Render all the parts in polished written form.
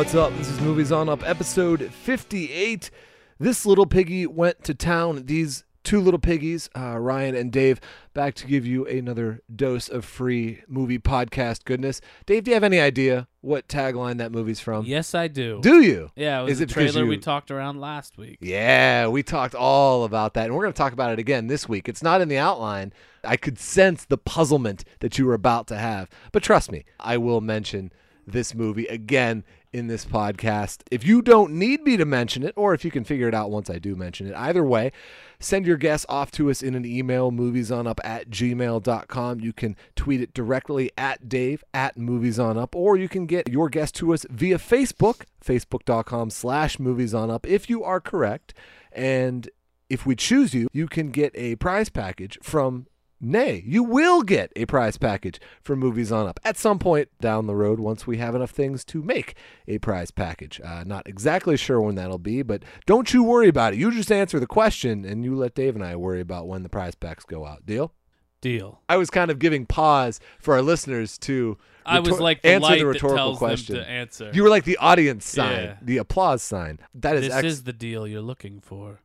what's up? This is Movies On Up, episode 58. This little piggy went to town. These two little piggies, Ryan and Dave, back to give you another dose of free movie podcast goodness. Dave, do you have any idea what tagline that movie's from? Yes, I do. Do you? Yeah, it was Is the it because trailer you- we talked around last week. Yeah, we talked all about that, and we're going to talk about it again this week. It's not in the outline. I could sense the puzzlement that you were about to have. But trust me, I will mention this movie again in this podcast. If you don't need me to mention it, or if you can figure it out once I do mention it, either way, send your guess off to us in an email, moviesonup@gmail.com. You can tweet it directly at Dave, at moviesonup, or you can get your guess to us via Facebook, facebook.com/moviesonup, if you are correct. And if we choose you, you can get a prize package from you will get a prize package for Movies On Up at some point down the road once we have enough things to make a prize package. Not exactly sure when that'll be, but don't you worry about it. You just answer the question, and you let Dave and I worry about when the prize packs go out. Deal? Deal. I was kind of giving pause for our listeners to I was like the answer light the that rhetorical tells question. them to answer. You were like the audience sign, Yeah. the applause sign. That is This is the deal you're looking for.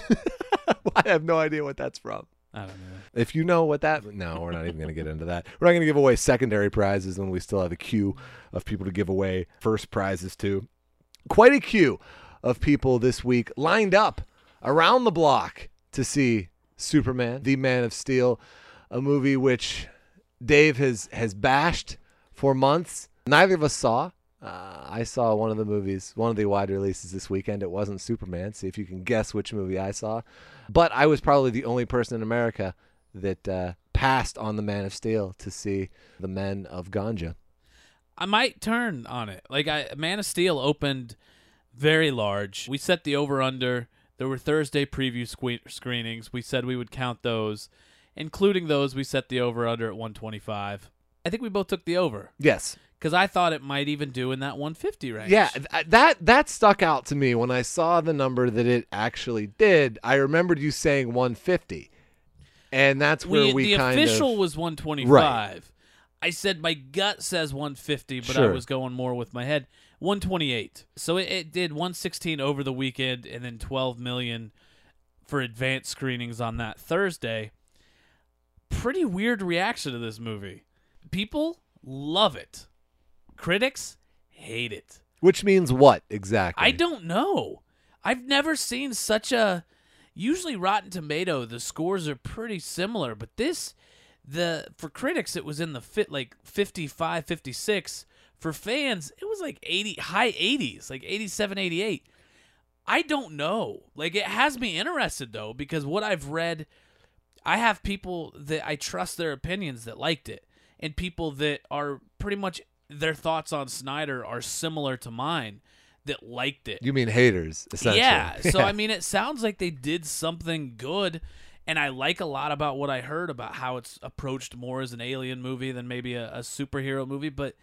I have no idea what that's from. I don't know. If you know what that... No, we're not even going to get into that. We're not going to give away secondary prizes when we still have a queue of people to give away first prizes to. Quite a queue of people this week lined up around the block to see Superman, the Man of Steel, a movie which Dave has bashed for months. Neither of us saw. I saw one of the movies, one of the wide releases this weekend. It wasn't Superman. See if you can guess which movie I saw. But I was probably the only person in America that passed on the Man of Steel to see the Men of Ganja. I might turn on it. Man of Steel opened very large. We set the over-under. There were Thursday preview screenings. We said we would count those. Including those, we set the over-under at 125. I think we both took the over. Yes. Because I thought it might even do in that 150 range. Yeah, that stuck out to me when I saw the number that it actually did. I remembered you saying 150, and that's where the kind official of... was 125. Right. I said my gut says 150, but Sure. I was going more with my head. 128. So it did 116 over the weekend, and then 12 million for advanced screenings on that Thursday. Pretty weird reaction to this movie. People love it. Critics hate it. Which means what exactly? I don't know. I've never seen such a... Usually Rotten Tomato, the scores are pretty similar, but for critics, it was in the 55, 56. For fans, it was like high 80s, like 87, 88. I don't know. It has me interested, though, because what I've read, I have people that I trust their opinions that liked it, and people that are pretty much... their thoughts on Snyder are similar to mine that liked it. You mean haters, essentially. Yeah. So, I mean, it sounds like they did something good, and I like a lot about what I heard about how it's approached more as an alien movie than maybe a superhero movie, but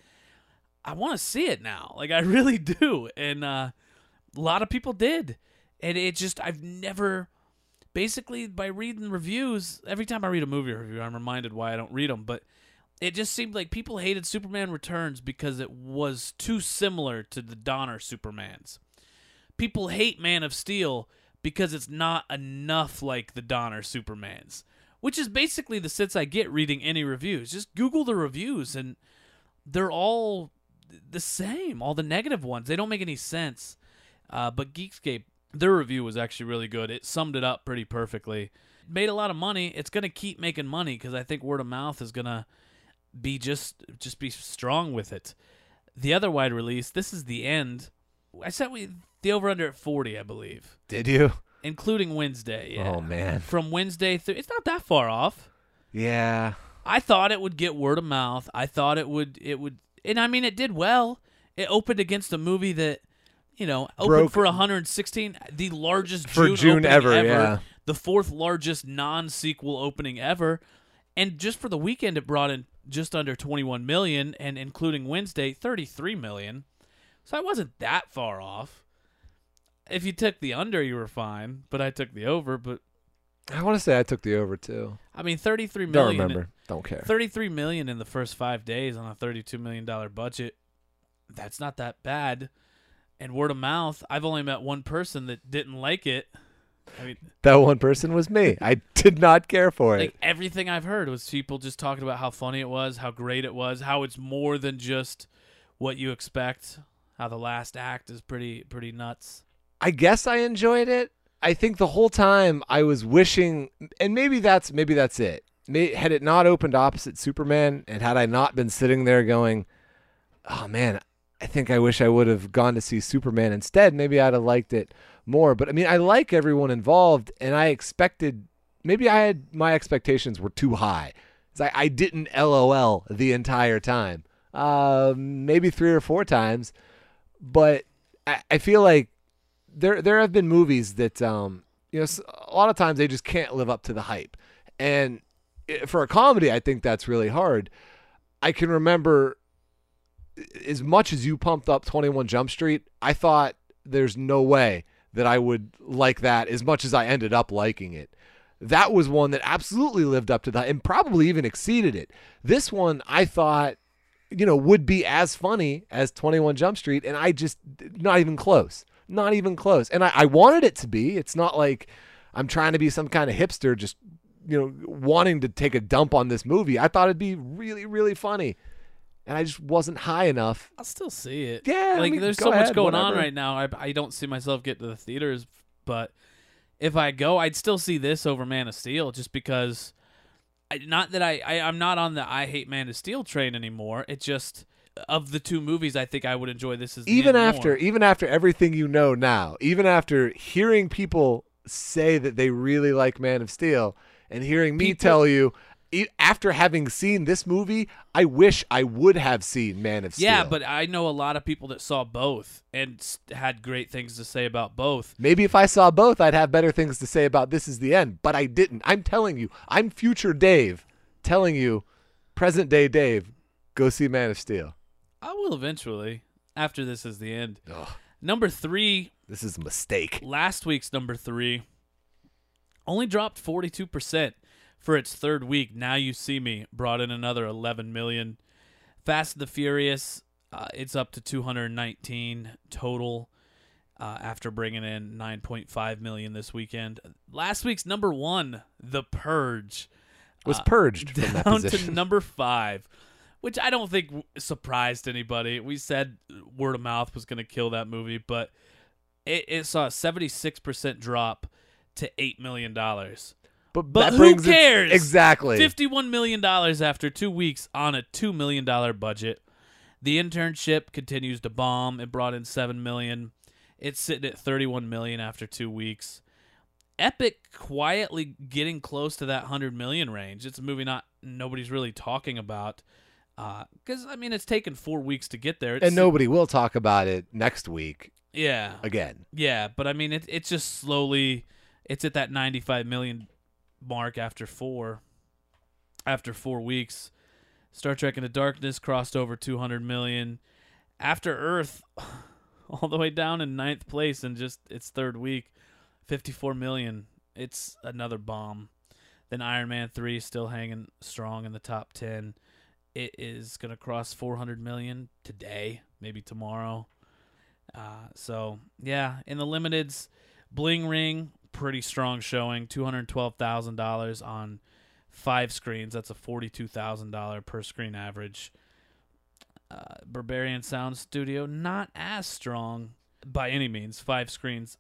I want to see it now. I really do. And a lot of people did. And I've never... Basically, by reading reviews, every time I read a movie review, I'm reminded why I don't read them, but... It just seemed like people hated Superman Returns because it was too similar to the Donner Supermans. People hate Man of Steel because it's not enough like the Donner Supermans, which is basically the sense I get reading any reviews. Just Google the reviews, and they're all the same, all the negative ones. They don't make any sense. But Geekscape, their review was actually really good. It summed it up pretty perfectly. It made a lot of money. It's going to keep making money because I think word of mouth is going to be just be strong with it. The other wide release, this is the end. I set the over-under at 40, I believe. Did you? Including Wednesday, yeah. Oh, man. From Wednesday through... It's not that far off. Yeah. I thought it would get word of mouth. I thought it would... And, I mean, it did well. It opened against a movie that, opened for 116, the largest June ever, ever. yeah. The fourth largest non-sequel opening ever. And just for the weekend, it brought in just under 21 million, and including Wednesday, 33 million. So I wasn't that far off. If you took the under, you were fine, but I took the over. But I want to say I took the over too. I mean, 33 Don't million. remember. Don't care. 33 million in the first 5 days on a $32 million budget. That's not that bad. And word of mouth, I've only met one person that didn't like it. I mean, That one person was me. I did not care for it. like everything I've heard was people just talking about how funny it was, how great it was, how it's more than just what you expect, how the last act is pretty nuts. I guess I enjoyed it. I think the whole time I was wishing, and maybe that's it. Had it not opened opposite Superman, and had I not been sitting there going, "Oh man, I think I wish I would have gone to see Superman instead," maybe I'd have liked it more. But I mean, I like everyone involved, and I expected, maybe my expectations were too high. It's like I didn't LOL the entire time, maybe 3 or 4 times, but I feel like there have been movies that a lot of times they just can't live up to the hype, and for a comedy, I think that's really hard. I can remember, as much as you pumped up 21 Jump Street, I thought there's no way that I would like that as much as I ended up liking it. That was one that absolutely lived up to that and probably even exceeded it. This one I thought, would be as funny as 21 Jump Street, and I just, not even close. Not even close. And I wanted it to be. It's not like I'm trying to be some kind of hipster just, wanting to take a dump on this movie. I thought it'd be really, really funny. And I just wasn't high enough. I'll still see it. Yeah, like I mean, there's go so much ahead, going on whatever. right now. I don't see myself getting to the theaters, but if I go, I'd still see this over Man of Steel, just because. Not that I'm not on the I hate Man of Steel train anymore. It just, of the two movies, I think I would enjoy this as the even end after more. even after everything you know now, even after hearing people say that they really like Man of Steel, and hearing me tell you, after having seen this movie, I wish I would have seen Man of Steel. Yeah, but I know a lot of people that saw both and had great things to say about both. maybe if I saw both, I'd have better things to say about This Is the End, but I didn't. I'm telling you, I'm future Dave telling you, present day Dave, go see Man of Steel. I will eventually, after this is the end. Ugh, Number 3, this is a mistake. last week's number 3, only dropped 42% for its third week. Now You See Me brought in another 11 million. Fast and the Furious, it's up to 219 total after bringing in 9.5 million this weekend. Last week's number 1, The Purge, Was purged from that down position. to number 5, which I don't think surprised anybody. We said word of mouth was going to kill that movie, but it saw a 76% drop to $8 million. But But that who brings it- cares? exactly. $51 million after 2 weeks on a $2 million budget. The Internship continues to bomb. It brought in $7 million. It's sitting at $31 million after 2 weeks. Epic quietly getting close to that $100 million range. It's a movie nobody's really talking about. Because, I mean, it's taken 4 weeks to get there. And nobody will talk about it next week Yeah. again. Yeah, but I mean, it's just slowly. It's at that 95 million mark after 4 weeks. Star Trek Into Darkness crossed over 200 million. After Earth, all the way down in 9th place in just its third week, 54 million. It's another bomb. Then Iron Man 3 still hanging strong in the top 10. It is going to cross 400 million today, maybe tomorrow. So, yeah, in the limiteds, Bling Ring, pretty strong showing, $212,000 on 5 screens. That's a $42,000 per screen average. Barbarian Sound Studio, not as strong by any means. 5 screens,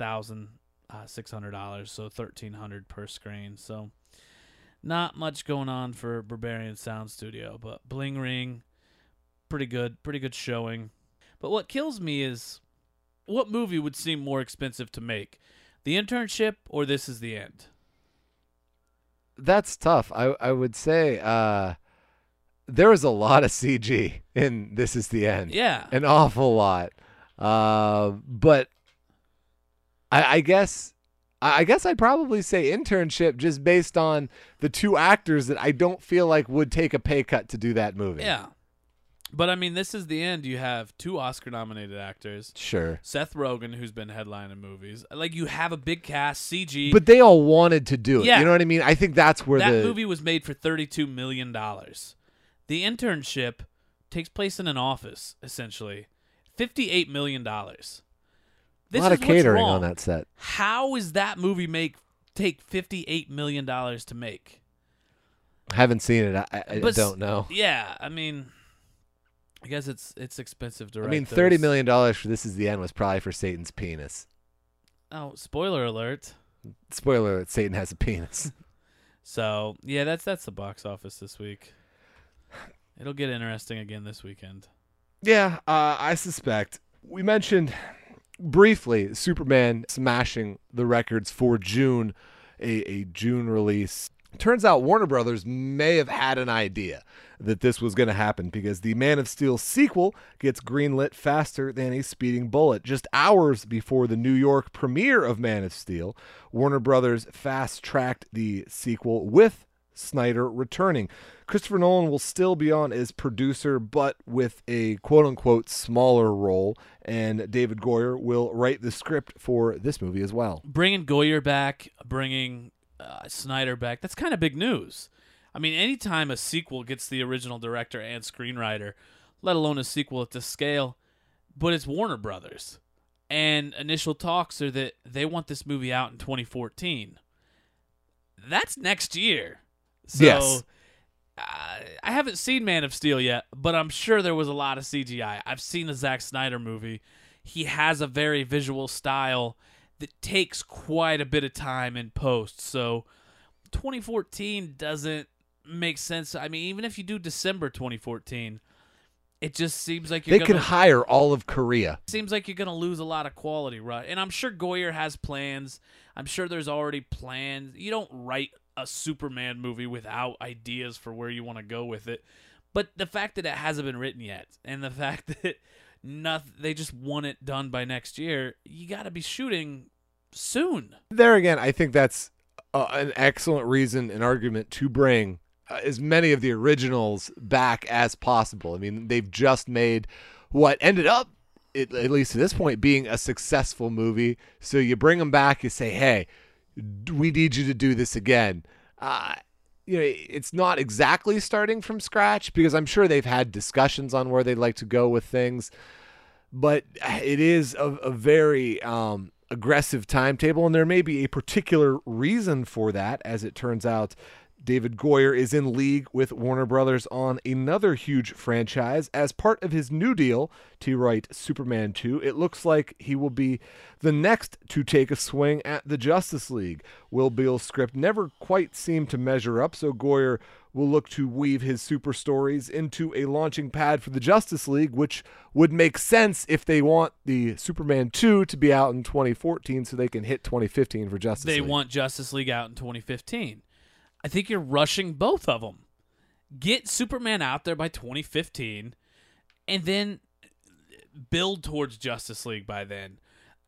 $6,600, so $1,300 per screen. So, not much going on for Barbarian Sound Studio, but Bling Ring, pretty good showing. But what kills me is, what movie would seem more expensive to make? The Internship or This Is the End? That's tough. I would say there was a lot of CG in This Is the End. Yeah. An awful lot. But I guess I'd probably say Internship, just based on the 2 actors that I don't feel like would take a pay cut to do that movie. Yeah. But, I mean, This Is the End, you have 2 Oscar-nominated actors. Sure. Seth Rogen, who's been headlining movies. Like, you have a big cast, CG. But they all wanted to do it. Yeah. You know what I mean? I think that's where that movie was made for $32 million. The Internship takes place in an office, essentially. $58 million. This A lot is of catering what's wrong. on that set. How is that movie take $58 million to make? Haven't seen it. I don't know. Yeah, I mean, I guess it's expensive to write. I mean, those. $30 million for This Is the End was probably for Satan's penis. Oh, spoiler alert. Spoiler alert, Satan has a penis. So, yeah, that's the box office this week. It'll get interesting again this weekend. Yeah, I suspect. We mentioned briefly Superman smashing the records for June, a June release. Turns out Warner Brothers may have had an idea that this was going to happen because the Man of Steel sequel gets greenlit faster than a speeding bullet. Just hours before the New York premiere of Man of Steel, Warner Brothers fast-tracked the sequel with Snyder returning. Christopher Nolan will still be on as producer, but with a quote-unquote smaller role, and David Goyer will write the script for this movie as well. Bringing Goyer back, bringing Snyder back, that's kind of big news. I mean, anytime a sequel gets the original director and screenwriter, let alone a sequel at this scale, but it's Warner Brothers. And initial talks are that they want this movie out in 2014. That's next year. So, yes. I haven't seen Man of Steel yet, but I'm sure there was a lot of CGI. I've seen a Zack Snyder movie. He has a very visual style that takes quite a bit of time in post. So 2014 doesn't make sense. I mean, even if you do December 2014, it just seems like they could hire all of Korea. Seems like you're going to lose a lot of quality, right? And I'm sure Goyer has plans. I'm sure there's already plans. You don't write a Superman movie without ideas for where you want to go with it. But the fact that it hasn't been written yet, and the fact that they just want it done by next year, you got to be shooting soon. There again, I think that's an excellent reason and argument to bring as many of the originals back as possible. I mean, they've just made what ended up, at least to this point, being a successful movie. So you bring them back, you say, hey, we need you to do this again. It's not exactly starting from scratch because I'm sure they've had discussions on where they'd like to go with things, but it is a very aggressive timetable, and there may be a particular reason for that. As it turns out, David Goyer is in league with Warner Brothers on another huge franchise. As part of his new deal to write Superman 2, it looks like he will be the next to take a swing at the Justice League. Will Beall's script never quite seemed to measure up, so Goyer will look to weave his super stories into a launching pad for the Justice League, which would make sense if they want the Superman 2 to be out in 2014 so they can hit 2015 for Justice League. They want Justice League out in 2015. I think you're rushing both of them. Get Superman out there by 2015, and then build towards Justice League by then.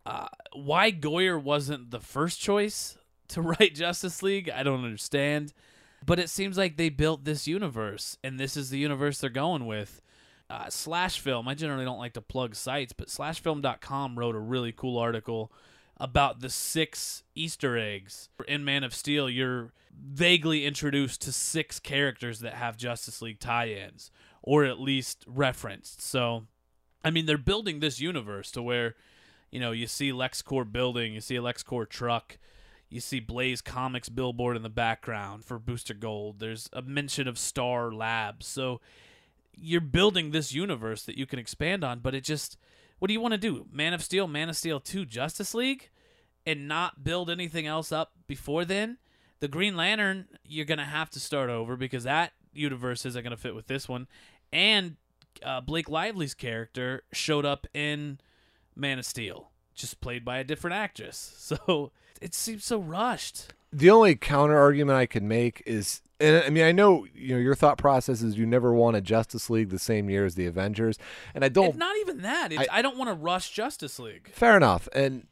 Why Goyer wasn't the first choice to write Justice League, I don't understand. But it seems like they built this universe, and this is the universe they're going with. Slashfilm, I generally don't like to plug sites, but slashfilm.com wrote a really cool article about the 6 Easter eggs. In Man of Steel, you're vaguely introduced to 6 characters that have Justice League tie-ins, or at least referenced. So, I mean, they're building this universe to where, you see LexCorp building, you see a LexCorp truck, you see Blaze Comics billboard in the background for Booster Gold. There's a mention of Star Labs. So, you're building this universe that you can expand on, but it just... What do you want to do? Man of Steel 2, Justice League? And not build anything else up before then? The Green Lantern, you're going to have to start over because that universe isn't going to fit with this one. And Blake Lively's character showed up in Man of Steel, just played by a different actress. So it seems so rushed. The only counter argument I can make is, and I mean, I know your thought process is you never want a Justice League the same year as the Avengers, and I don't. It's not even that. I don't want to rush Justice League. Fair enough, and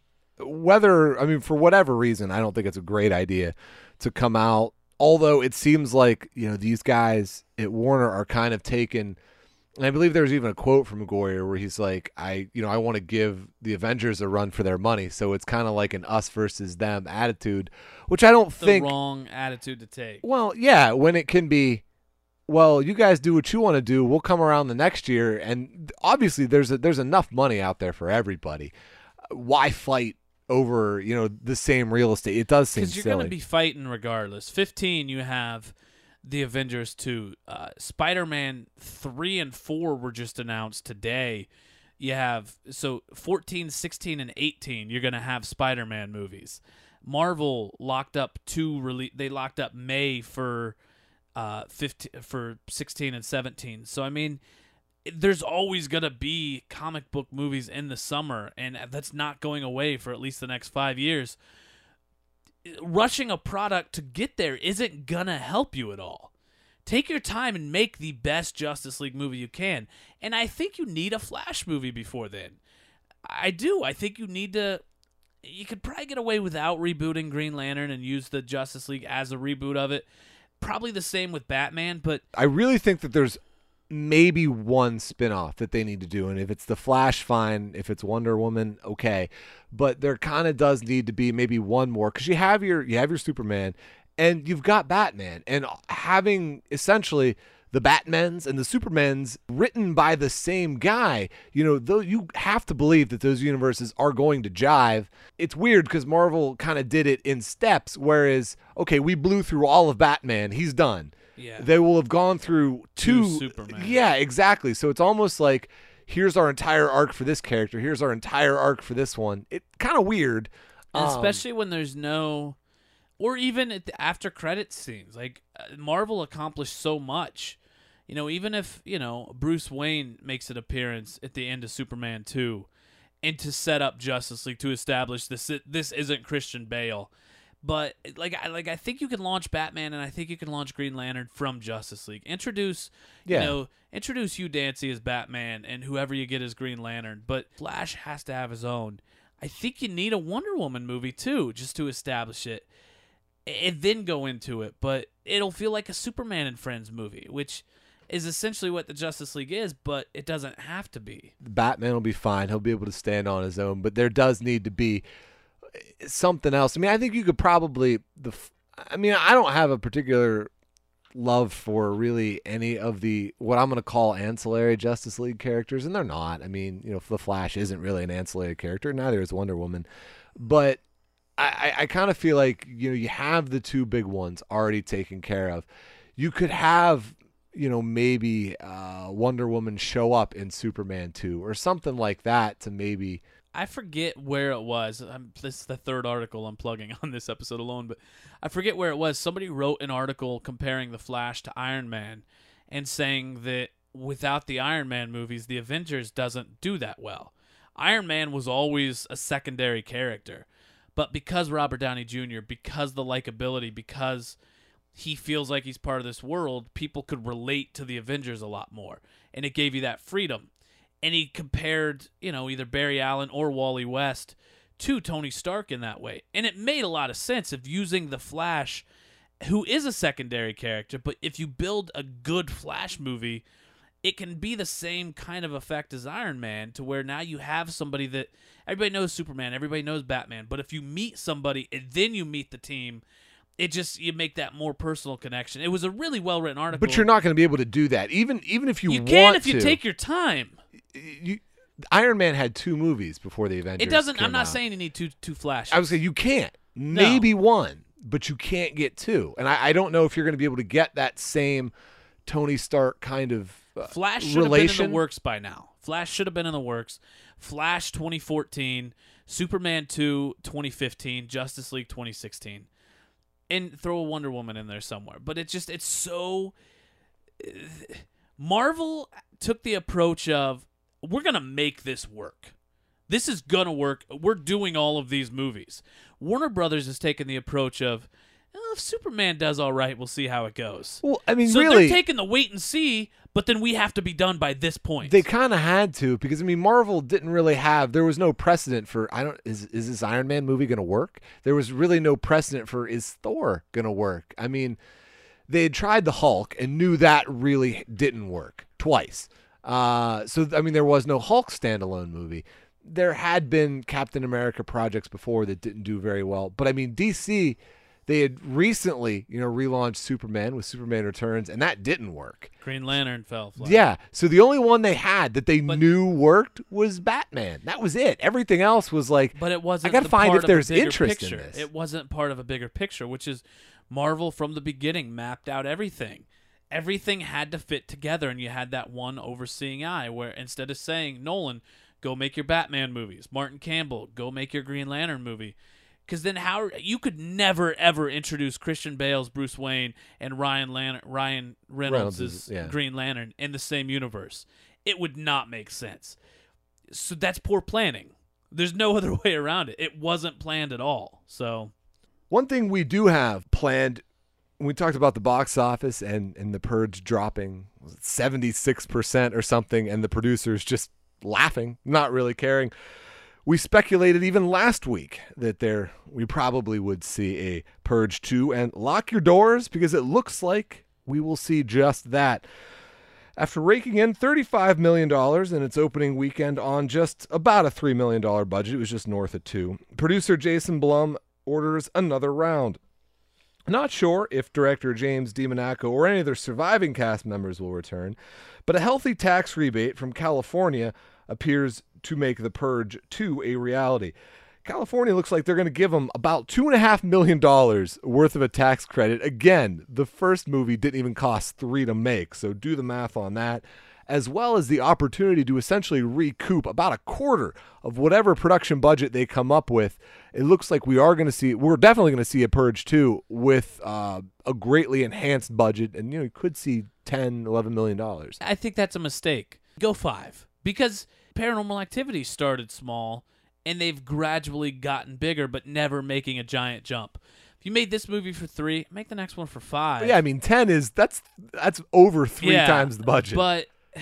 for whatever reason, I don't think it's a great idea to come out. Although it seems like these guys at Warner are kind of taken. And I believe there was even a quote from Goyer where he's like, I want to give the Avengers a run for their money. So it's kind of like an us versus them attitude, which I don't think... The wrong attitude to take. Well, yeah, when it can be well, you guys do what you want to do. We'll come around the next year, and obviously there's enough money out there for everybody. Why fight over the same real estate? It does seem because you're going to be fighting regardless. 15, you have the Avengers 2, Spider-Man 3 and 4 were just announced today. You have 14, 16, and 18. You're going to have Spider-Man movies. Marvel locked up they locked up May for 16 and 17. So I mean, there's always going to be comic book movies in the summer, and that's not going away for at least the next 5 years. Rushing a product to get there isn't going to help you at all. Take your time and make the best Justice League movie you can. And I think you need a Flash movie before then. I do. I think you need to... You could probably get away without rebooting Green Lantern and use the Justice League as a reboot of it. Probably the same with Batman, but... I really think that there's maybe one spinoff that they need to do. And if it's the Flash, fine. If it's Wonder Woman, okay. But there kind of does need to be maybe one more. Because you have your Superman... And you've got Batman, and having essentially the Batmans and the Supermans written by the same guy, though you have to believe that those universes are going to jive. It's weird because Marvel kind of did it in steps, whereas, okay, we blew through all of Batman. He's done. Yeah. They will have gone through two Superman. Yeah, exactly. So it's almost like, here's our entire arc for this character. Here's our entire arc for this one. It's kind of weird. Especially when there's no... Or even at the after credits scenes. Like, Marvel accomplished so much. Even if, Bruce Wayne makes an appearance at the end of Superman 2 and to set up Justice League to establish this isn't Christian Bale. But, I think you can launch Batman and I think you can launch Green Lantern from Justice League. Introduce Hugh Dancy as Batman and whoever you get as Green Lantern. But Flash has to have his own. I think you need a Wonder Woman movie, too, just to establish it. And then go into it, but it'll feel like a Superman and Friends movie, which is essentially what the Justice League is, but it doesn't have to be. Batman will be fine. He'll be able to stand on his own, but there does need to be something else. I mean, I think you could probably... I don't have a particular love for really any of the, what I'm going to call ancillary Justice League characters, and they're not. I mean, the Flash isn't really an ancillary character, neither is Wonder Woman, but I kind of feel like, you have the two big ones already taken care of. You could have, maybe Wonder Woman show up in Superman 2 or something like that to maybe... I forget where it was. This is the third article I'm plugging on this episode alone, but I forget where it was. Somebody wrote an article comparing the Flash to Iron Man and saying that without the Iron Man movies, the Avengers doesn't do that well. Iron Man was always a secondary character. But because Robert Downey Jr., because the likability, because he feels like he's part of this world, people could relate to the Avengers a lot more. And it gave you that freedom. And he compared, either Barry Allen or Wally West to Tony Stark in that way. And it made a lot of sense of using the Flash, who is a secondary character. But if you build a good Flash movie, it can be the same kind of effect as Iron Man, to where now you have somebody that everybody knows Superman, everybody knows Batman, but if you meet somebody and then you meet the team, you make that more personal connection. It was a really well written article. But you're not going to be able to do that, even if you want to. You can if you take your time. Iron Man had 2 movies before the Avengers. It doesn't. Came I'm not out. saying you need two Flashes. I would say you can't. Maybe one, but you can't get 2. And I don't know if you're going to be able to get that same Tony Stark kind of Flash should have been in the works by now. Flash should have been in the works. Flash 2014, Superman 2 2015, Justice League 2016. And throw a Wonder Woman in there somewhere. But it's so... Marvel took the approach of, we're going to make this work. This is going to work. We're doing all of these movies. Warner Brothers has taken the approach of, if Superman does all right, we'll see how it goes. Well, I mean, so really, they're taking the wait and see, but then we have to be done by this point. They kind of had to, because Marvel didn't really have. There was no precedent for. Is this Iron Man movie going to work? There was really no precedent for. Is Thor going to work? They had tried the Hulk and knew that really didn't work twice. There was no Hulk standalone movie. There had been Captain America projects before that didn't do very well, but DC. They had recently, relaunched Superman with Superman Returns, and that didn't work. Green Lantern fell flat. Yeah, so the only one they had that they knew worked was Batman. That was it. Everything else was like, but it wasn't. I got to find if there's interest picture. in this. It wasn't part of a bigger picture, which is Marvel from the beginning mapped out everything. Everything had to fit together, and you had that one overseeing eye where instead of saying, Nolan, go make your Batman movies, Martin Campbell, go make your Green Lantern movie. Because then you could never, ever introduce Christian Bale's Bruce Wayne and Ryan Reynolds' Green Lantern in the same universe. It would not make sense. So that's poor planning. There's no other way around it. It wasn't planned at all. So one thing we do have planned, we talked about the box office and The Purge dropping 76% or something, and the producers just laughing, not really caring. We speculated even last week that we probably would see a Purge 2, and lock your doors because it looks like we will see just that. After raking in $35 million in its opening weekend on just about a $3 million budget, it was just north of $2 million, producer Jason Blum orders another round. Not sure if director James DiMonaco or any of their surviving cast members will return, but a healthy tax rebate from California appears to make The Purge 2 a reality. California looks like they're going to give them about $2.5 million worth of a tax credit. Again, the first movie didn't even cost $3 million to make, so do the math on that, as well as the opportunity to essentially recoup about a quarter of whatever production budget they come up with. It looks like we're definitely going to see a Purge 2 with a greatly enhanced budget, and you could see $10, $11 million. I think that's a mistake. Go 5. Because Paranormal Activity started small, and they've gradually gotten bigger, but never making a giant jump. If you made this movie for 3, make the next one for 5. Yeah, I mean, 10 is that's over 3 times the budget. But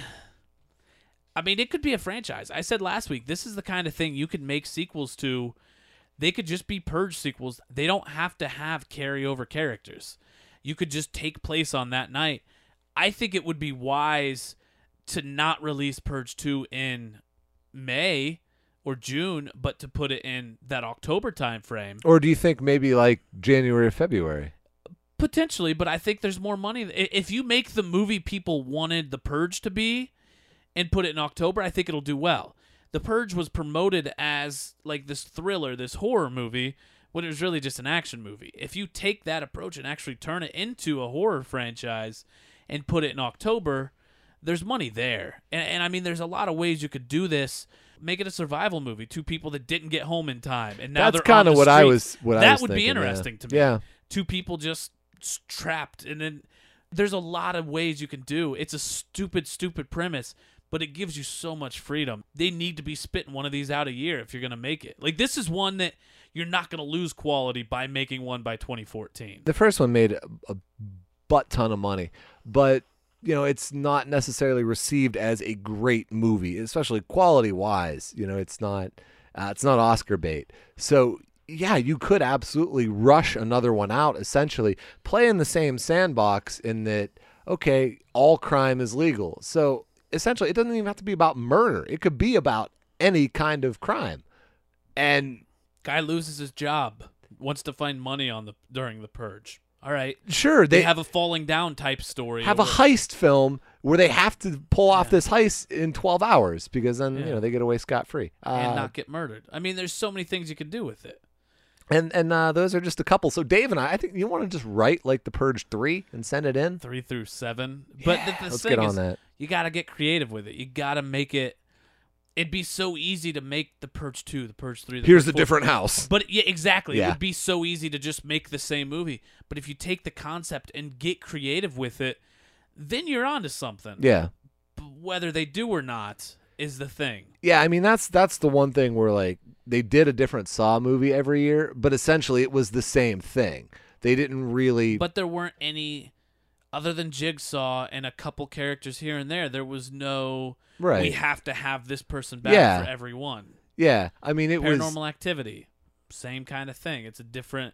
I mean, it could be a franchise. I said last week, this is the kind of thing you could make sequels to. They could just be Purge sequels. They don't have to have carryover characters. You could just take place on that night. I think it would be wise to not release Purge 2 in May or June, but to put it in that October time frame. Or do you think maybe like January or February? Potentially, but I think there's more money. If you make the movie people wanted The Purge to be and put it in October, I think it'll do well. The Purge was promoted as like this thriller, this horror movie, when it was really just an action movie. If you take that approach and actually turn it into a horror franchise and put it in October, there's money there. And I mean, there's a lot of ways you could do this. Make it a survival movie. 2 people that didn't get home in time, and now that's kind of what I was. That would be interesting to me. Yeah, 2 people just trapped, and then there's a lot of ways you can do. It's a stupid premise, but it gives you so much freedom. They need to be spitting one of these out a year if you're going to make it. Like, this is one that you're not going to lose quality by making one by 2014. The first one made a butt ton of money, but it's not necessarily received as a great movie, especially quality-wise. It's not Oscar bait. So, yeah, you could absolutely rush another one out, essentially. Play in the same sandbox in that, okay, all crime is legal. So, essentially, it doesn't even have to be about murder. It could be about any kind of crime. And guy loses his job, wants to find money during the Purge. All right. Sure. They have a falling down type story. Have a heist film where they have to pull off this heist in 12 hours because then, they get away scot-free. And not get murdered. I mean, there's so many things you can do with it. And those are just a couple. So Dave and I think you want to just write like the Purge 3 and send it in? 3 through 7. But let's get on that. You got to get creative with it. You got to make it. It'd be so easy to make the Purge 2, the Purge 3. Here's the different house. But yeah, exactly. Yeah. It would be so easy to just make the same movie. But if you take the concept and get creative with it, then you're onto something. Yeah. Whether they do or not is the thing. Yeah, I mean, that's the one thing where, like, they did a different Saw movie every year, but essentially it was the same thing. They didn't really... But there weren't any... Other than Jigsaw and a couple characters here and there was no... Right. We have to have this person back for every one. Yeah, I mean, it was... Paranormal Activity, same kind of thing. It's a different...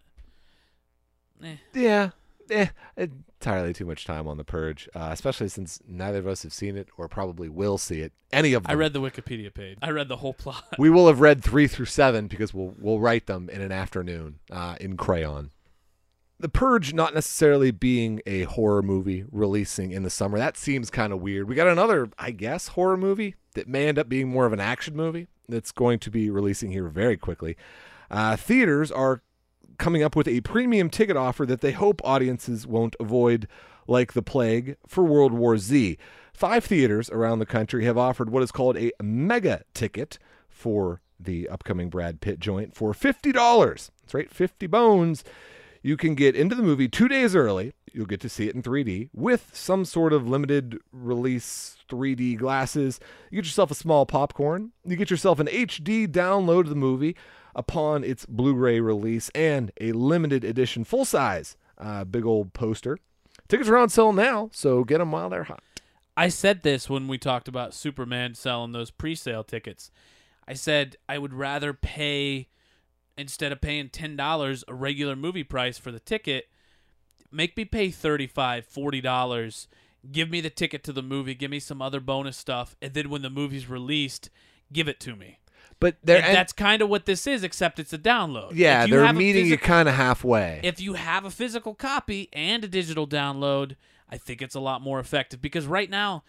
Yeah, entirely too much time on The Purge, especially since neither of us have seen it or probably will see it. Any of them. I read the Wikipedia page. I read the whole plot. We will have read 3 through 7 because we'll write them in an afternoon in crayon. The Purge not necessarily being a horror movie releasing in the summer, that seems kind of weird. We got another, I guess, horror movie that may end up being more of an action movie that's going to be releasing here very quickly. Theaters are coming up with a premium ticket offer that they hope audiences won't avoid like the plague for World War Z. 5 theaters around the country have offered what is called a mega ticket for the upcoming Brad Pitt joint for $50. That's right, 50 bones. You can get into the movie 2 days early. You'll get to see it in 3D with some sort of limited release 3D glasses. You get yourself a small popcorn. You get yourself an HD download of the movie upon its Blu-ray release and a limited edition full-size big old poster. Tickets are on sale now, so get them while they're hot. I said this when we talked about Superman selling those pre-sale tickets. I said I would rather pay, instead of paying $10 a regular movie price for the ticket, make me pay $35, $40. Give me the ticket to the movie. Give me some other bonus stuff. And then when the movie's released, give it to me. But that's kind of what this is, except it's a download. Yeah, they're meeting you kind of halfway. If you have a physical copy and a digital download, I think it's a lot more effective. Because right now,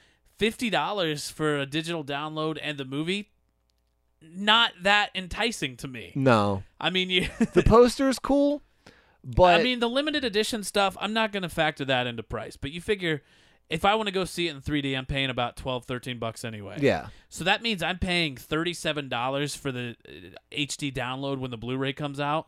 $50 for a digital download and the movie, not that enticing to me. No. I mean, the poster's cool, but... I mean, the limited edition stuff, I'm not going to factor that into price. But you figure, if I want to go see it in 3D, I'm paying about $12, $13 anyway. Yeah. So that means I'm paying $37 for the HD download when the Blu-ray comes out.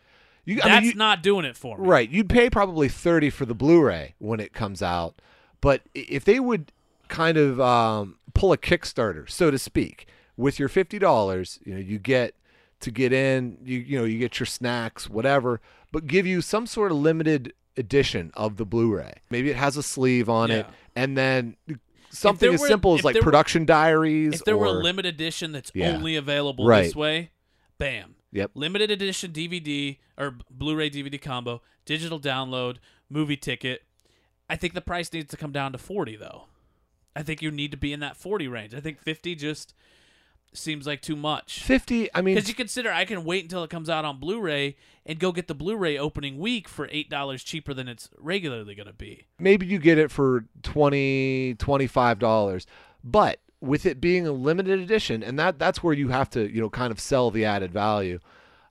That's not doing it for me. Right. You'd pay probably $30 for the Blu-ray when it comes out. But if they would kind of pull a Kickstarter, so to speak, with your $50, you get to get in, you get your snacks, whatever, but give you some sort of limited edition of the Blu-ray. Maybe it has a sleeve on it, and then something as simple as like production diaries. If there were a limited edition that's only available this way, bam. Yep. Limited edition DVD or Blu-ray DVD combo, digital download, movie ticket. I think the price needs to come down to $40 though. I think you need to be in that $40 range. I think $50 just seems like too much. $50, I mean, because you consider I can wait until it comes out on Blu-ray and go get the Blu-ray opening week for $8 cheaper than it's regularly going to be. Maybe you get it for $20, $25, but with it being a limited edition, and that's where you have to kind of sell the added value.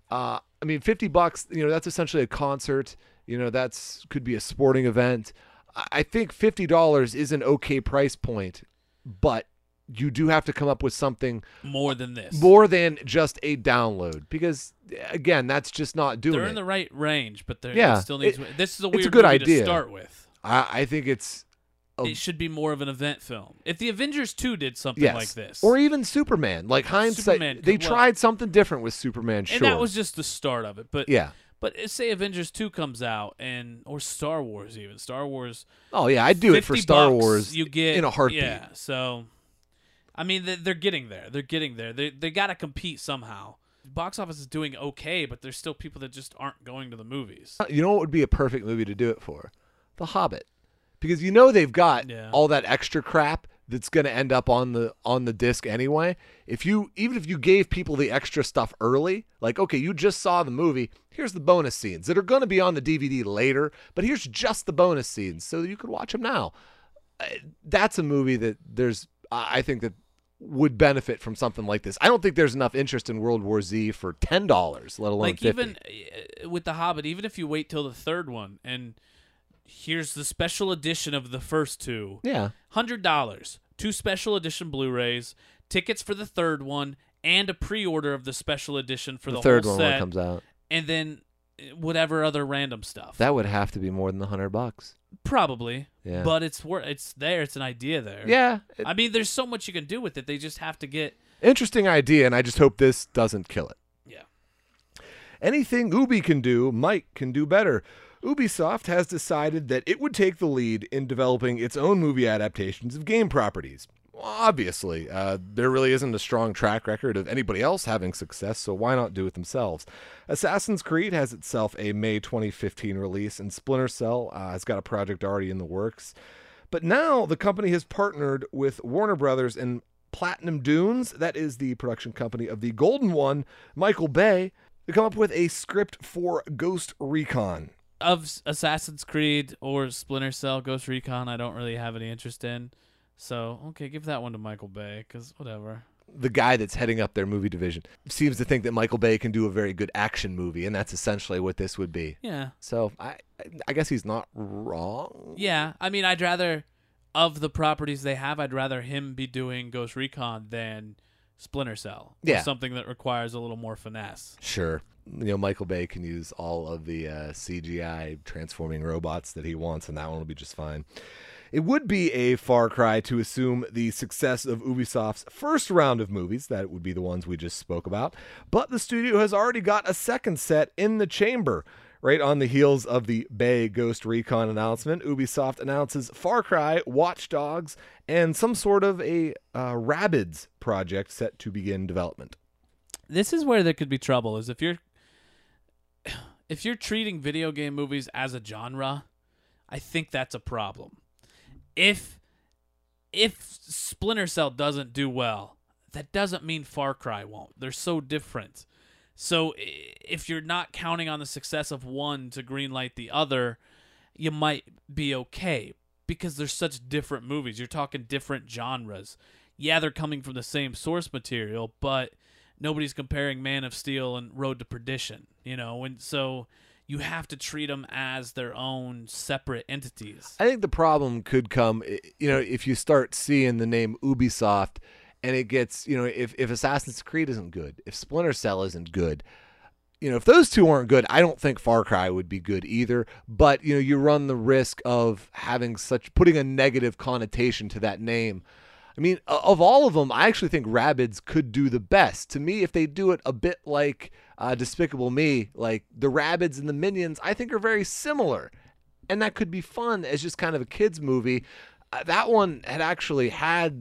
I mean, $50, that's essentially a concert. That's could be a sporting event. I think $50 is an okay price point, but you do have to come up with something more than this, more than just a download, because again, that's just not doing it. They're in the right range, but it still needs. This is a it's weird a good movie idea to start with. I think it should be more of an event film. If the Avengers 2 did something like this, or even Superman, like hindsight, they tried something different with Superman, and that was just the start of it. But yeah. But say Avengers 2 comes out, or Star Wars even. Star Wars. Oh, yeah, I'd do it for Star Wars you get, in a heartbeat. Yeah, so, I mean, they're getting there. They're getting there. They got to compete somehow. Box office is doing okay, but there's still people that just aren't going to the movies. You know what would be a perfect movie to do it for? The Hobbit. Because they've got all that extra crap that's going to end up on the disc anyway. Even if you gave people the extra stuff early, like, okay, you just saw the movie, here's the bonus scenes that are going to be on the DVD later, but here's just the bonus scenes so that you could watch them now. That's a movie that I think that would benefit from something like this. I don't think there's enough interest in World War Z for $10, let alone $50. Even with The Hobbit, even if you wait till the third one and here's the special edition of the first two. Yeah. $100. 2 special edition Blu-rays, tickets for the third one, and a pre-order of the special edition for the third whole one set. when it comes out. And then whatever other random stuff. That would have to be more than $100. Probably. Yeah. But it's there. It's an idea there. Yeah. I mean, there's so much you can do with it. They just have to get... Interesting idea, and I just hope this doesn't kill it. Yeah. Anything Ubi can do, Mike can do better. Ubisoft has decided that it would take the lead in developing its own movie adaptations of game properties. Obviously, there really isn't a strong track record of anybody else having success, so why not do it themselves? Assassin's Creed has itself a May 2015 release, and Splinter Cell has got a project already in the works. But now the company has partnered with Warner Brothers and Platinum Dunes, that is the production company of the Golden One, Michael Bay, to come up with a script for Ghost Recon. of Assassin's Creed or Splinter Cell, Ghost Recon, I don't really have any interest in. So, okay, give that one to Michael Bay, because whatever. The guy that's heading up their movie division seems to think that Michael Bay can do a very good action movie, and that's essentially what this would be. Yeah. So I guess he's not wrong. Yeah, I mean, I'd rather, of the properties they have, I'd rather him be doing Ghost Recon than Splinter Cell. Or Yeah. something that requires a little more finesse. Sure. Michael Bay can use all of the CGI transforming robots that he wants, and that one will be just fine. It would be a far cry to assume the success of Ubisoft's first round of movies, that would be the ones we just spoke about, but the studio has already got a second set in the chamber. Right on the heels of the Bay Ghost Recon announcement, Ubisoft announces Far Cry, Watch Dogs, and some sort of a Rabbids project set to begin development. This is where there could be trouble, is if you're treating video game movies as a genre, I think that's a problem. If Splinter Cell doesn't do well, that doesn't mean Far Cry won't. They're so different. So if you're not counting on the success of one to greenlight the other, you might be okay because they're such different movies. You're talking different genres. Yeah, they're coming from the same source material, but nobody's comparing Man of Steel and Road to Perdition, and so you have to treat them as their own separate entities. I think the problem could come, if you start seeing the name Ubisoft and it gets, if Assassin's Creed isn't good, if Splinter Cell isn't good, if those two aren't good, I don't think Far Cry would be good either. But, you run the risk of putting a negative connotation to that name. I mean, of all of them, I actually think Rabbids could do the best. To me, if they do it a bit like Despicable Me, like the Rabbids and the Minions, I think are very similar. And that could be fun as just kind of a kid's movie. That one had actually had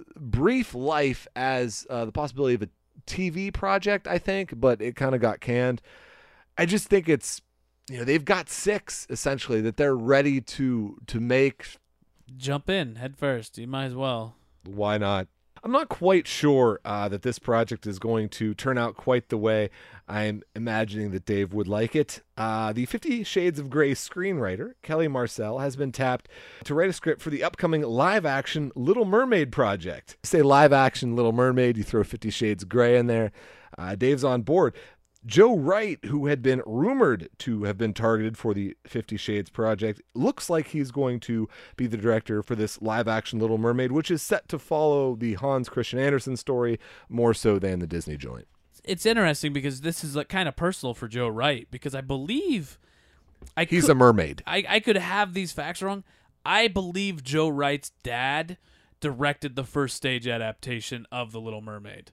brief life as the possibility of a TV project, I think, but it kind of got canned. I just think it's, they've got 6, essentially, that they're ready to make. Jump in head first. You might as well. Why not? I'm not quite sure that this project is going to turn out quite the way I'm imagining that Dave would like it. The 50 Shades of Grey screenwriter, Kelly Marcel, has been tapped to write a script for the upcoming live-action Little Mermaid project. Say live-action Little Mermaid, you throw 50 Shades of Grey in there. Dave's on board. Joe Wright, who had been rumored to have been targeted for the 50 Shades project, looks like he's going to be the director for this live-action Little Mermaid, which is set to follow the Hans Christian Andersen story more so than the Disney joint. It's interesting because this is kind of personal for Joe Wright, because I believe he's a mermaid. I could have these facts wrong. I believe Joe Wright's dad directed the first stage adaptation of The Little Mermaid.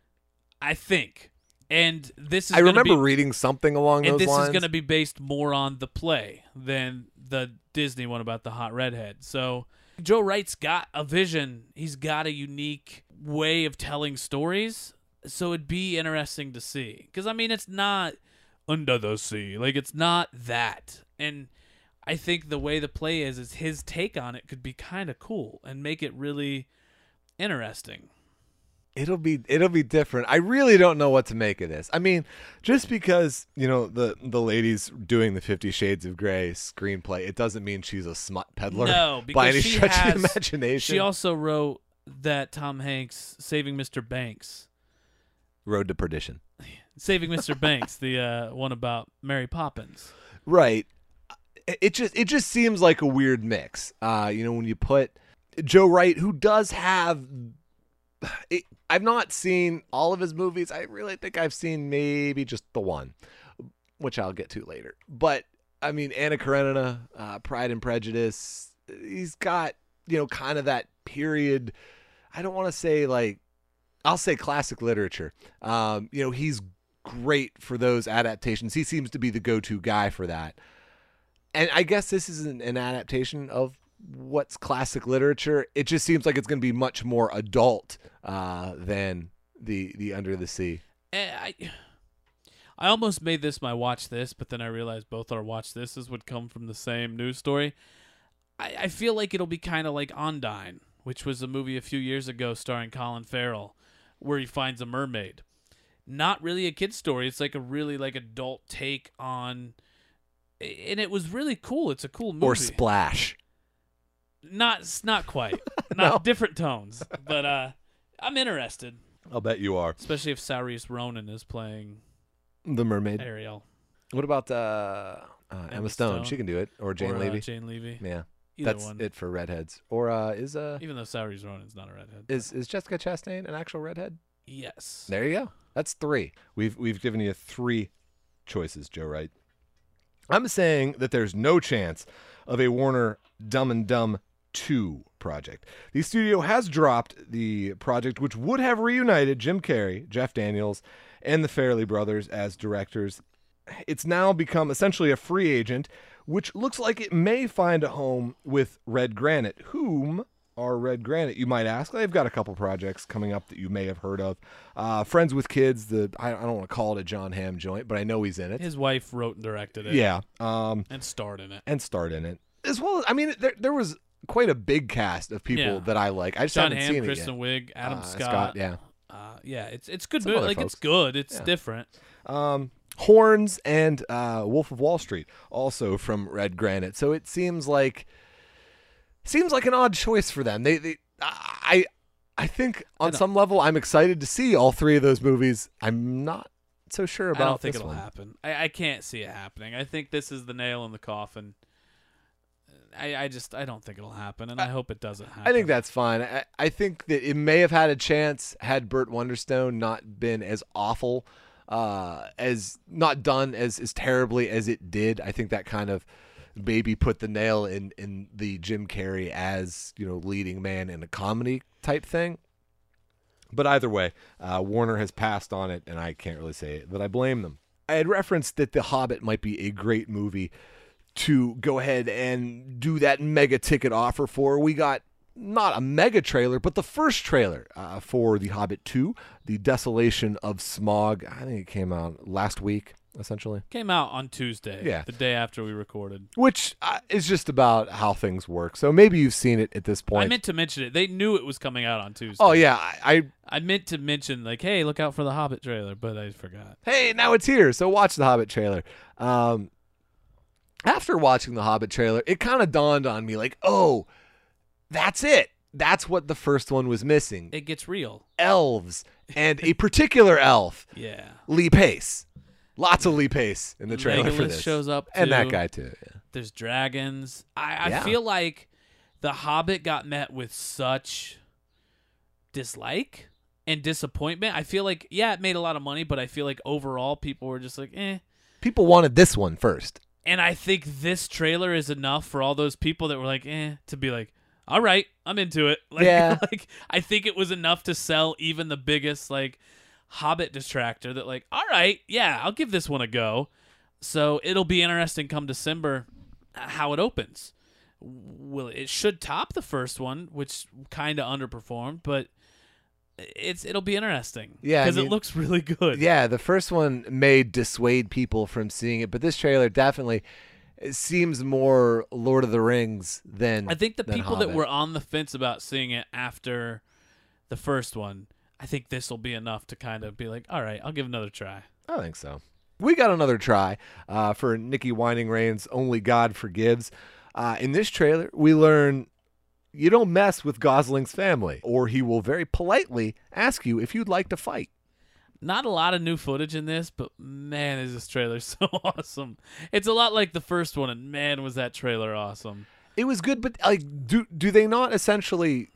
I think. And this is I remember reading something along those lines. And this is going to be based more on the play than the Disney one about the hot redhead. So Joe Wright's got a vision. He's got a unique way of telling stories. So it'd be interesting to see. Because, it's not Under the Sea. It's not that. And I think the way the play is his take on it could be kind of cool and make it really interesting. It'll be different. I really don't know what to make of this. Just because, the lady's doing the 50 Shades of Grey screenplay, it doesn't mean she's a smut peddler. No, because by any stretch of the imagination. She also wrote that Tom Hanks Saving Mr. Banks. Road to Perdition. Saving Mr. Banks, the one about Mary Poppins. Right. It just seems like a weird mix. When you put Joe Wright, who does have I've not seen all of his movies. I really think I've seen maybe just the one, which I'll get to later. But, Anna Karenina, Pride and Prejudice, he's got, kind of that period. I don't want to say I'll say classic literature. He's great for those adaptations. He seems to be the go-to guy for that. And I guess this is an adaptation of what's classic literature. It just seems like it's going to be much more adult than the Under the Sea. I almost made this my watch this, but then I realized both our watch thises would come from the same news story. I feel like it'll be kind of like Ondine, which was a movie a few years ago starring Colin Farrell, where he finds a mermaid. Not really a kid's story. It's a really adult take on and it was really cool. It's a cool movie. Or Splash. Not quite. No. Not different tones. But I'm interested, I'll bet you are. especially if Saoirse Ronan is playing The Mermaid. Ariel. What about Emma Stone? She can do it. Or Jane or, Levy. Jane Levy. Yeah. Either That's one. it for redheads. Or Even though Saoirse Ronan's not a redhead. is Jessica Chastain an actual redhead? Yes. There you go. That's 3. We've given you 3 choices, Joe Wright. I'm saying that there's no chance of a Warner Dumb and Dumb 2 project. The studio has dropped the project which would have reunited Jim Carrey, Jeff Daniels, and the Farrelly brothers as directors. It's now become essentially a free agent, which looks like it may find a home with Red Granite. Whom are Red Granite, you might ask? They've got a couple projects coming up that you may have heard of. Friends with Kids, I don't want to call it a John Hamm joint, but I know he's in it. His wife wrote and directed it. Yeah. And starred in it. As well as, I mean, there was quite a big cast of people that I like. I just John haven't Hamm, seen Kristen it Wiig, yet. Adam Scott. Yeah. Yeah, it's good. Some Movie. other Like folks. it's good. It's Yeah. different. Horns and Wolf of Wall Street, also from Red Granite. So it seems like an odd choice for them. I think on some level I'm excited to see all 3 of those movies. I'm not so sure about I don't think this it'll one. happen. I can't see it happening. I think this is the nail in the coffin. I don't think it'll happen, and I hope it doesn't happen. I think that's fine. I think that it may have had a chance had Burt Wonderstone not been as awful, as not done as terribly as it did. I think that kind of maybe put the nail in the Jim Carrey as, leading man in a comedy type thing. But either way, Warner has passed on it, and I can't really say that I blame them. I had referenced that The Hobbit might be a great movie to go ahead and do that mega ticket offer for. We got not a mega trailer, but the first trailer for The Hobbit 2, The Desolation of Smaug. I think it came out last week, essentially. Came out on Tuesday. Yeah. The day after we recorded. Which is just about how things work. So maybe you've seen it at this point. I meant to mention it. They knew it was coming out on Tuesday. Oh, yeah. I meant to mention, like, hey, look out for the Hobbit trailer, but I forgot. Hey, now it's here. So watch the Hobbit trailer. After watching the Hobbit trailer, it kind of dawned on me like, oh, that's it. That's what the first one was missing. It gets real. Elves. And a particular elf. Yeah. Lee Pace. Lots of Lee Pace in the trailer for Legolas this. shows up, And too. that guy, too. Yeah. There's dragons. I Yeah. feel like the Hobbit got met with such dislike and disappointment. I feel like, yeah, it made a lot of money, but I feel like overall people were just like, eh. People wanted this one first. And I think this trailer is enough for all those people that were like, eh, to be like, all right, I'm into it. Like, Yeah. Like, I think it was enough to sell even the biggest, like, Hobbit distractor that, like, all right, yeah, I'll give this one a go. So it'll be interesting come December how it opens. It should top the first one, which kind of underperformed, but it'll be interesting. Yeah, because it looks really good. Yeah, the first one may dissuade people from seeing it, but this trailer definitely seems more Lord of the Rings than I think the than people Hobbit. that were on the fence about seeing it after the first one, I think this will be enough to kind of be like, all right, I'll give it another try. I think so. We got another try for Nikki Winding Rain's Only God Forgives. In this trailer, we learn you don't mess with Gosling's family, or he will very politely ask you if you'd like to fight. Not a lot of new footage in this, but man, is this trailer so awesome. It's a lot like the first one, and man, was that trailer awesome. It was good, but like, do they not essentially,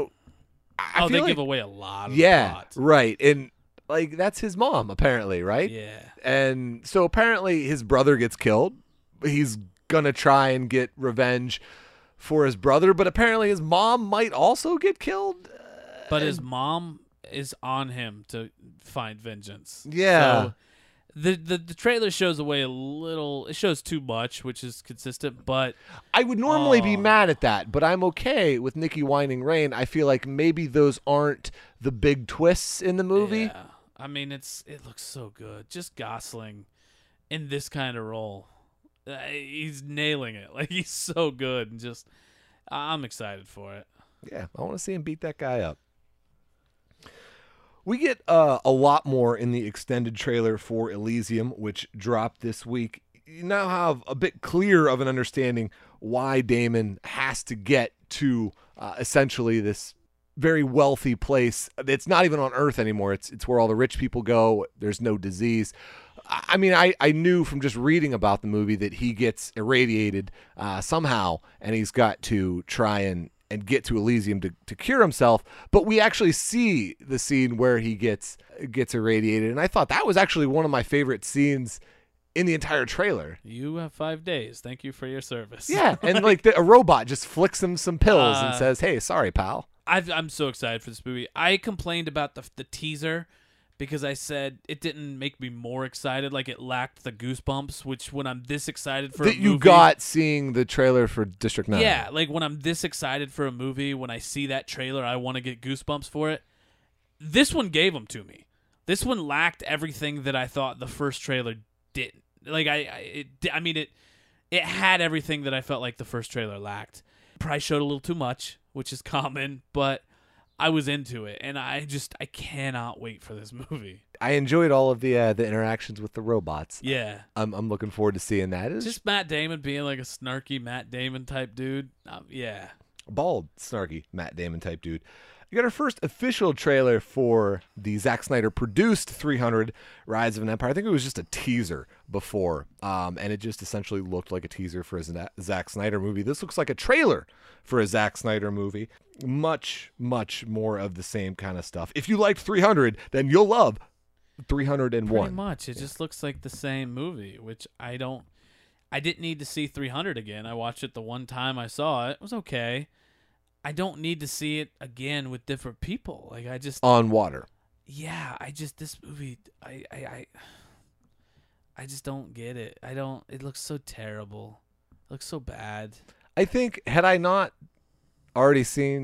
I feel they like, give away a lot of the plot. Right. And like, that's his mom, apparently, right? Yeah. And so apparently his brother gets killed. He's gonna try and get revenge for his brother, but apparently his mom might also get killed. But his mom is on him to find vengeance. Yeah. So the trailer shows away a little. It shows too much, which is consistent, but I would normally be mad at that, but I'm okay with Nikki Winding Rain. I feel like maybe those aren't the big twists in the movie. yeah. I mean, it looks so good. Just Gosling in this kind of role. He's nailing it. Like, he's so good. And just, I'm excited for it. Yeah, I want to see him beat that guy up. We get a lot more in the extended trailer for Elysium, which dropped this week. you now have a bit clear of an understanding why Damon has to get to essentially this very wealthy place. It's not even on Earth anymore. It's where all the rich people go. There's no disease. I mean, I knew from just reading about the movie that he gets irradiated somehow, and he's got to try and get to Elysium to cure himself. But we actually see the scene where he gets irradiated, and I thought that was actually one of my favorite scenes in the entire trailer. You have 5 days. Thank you for your service. Yeah, and like a robot just flicks him some pills and says, "Hey, sorry, pal." I'm so excited for this movie. I complained about the teaser because I said it didn't make me more excited. Like, it lacked the goosebumps, which when I'm this excited for a movie, you got seeing the trailer for District 9. Yeah, like when I'm this excited for a movie, when I see that trailer, I want to get goosebumps for it. This one gave them to me. This one lacked everything that I thought the first trailer didn't. Like, it had everything that I felt like the first trailer lacked. Probably showed a little too much, which is common, but I was into it, and I cannot wait for this movie. I enjoyed all of the interactions with the robots. Yeah, I'm looking forward to seeing that. It's just Matt Damon being like a snarky Matt Damon type dude. Yeah, bald, snarky Matt Damon type dude. You got our first official trailer for the Zack Snyder produced 300 Rise of an Empire. I think it was just a teaser before, and it just essentially looked like a teaser for a Zack Snyder movie. This looks like a trailer for a Zack Snyder movie. Much, much more of the same kind of stuff. If you liked 300, then you'll love 301. Pretty much. It just looks like the same movie, which I didn't need to see 300 again. I watched it the one time I saw it. It was okay. I don't need to see it again with different people. Like, I just on water. Yeah, this movie, I just don't get it. It looks so terrible. It looks so bad. I think had I not already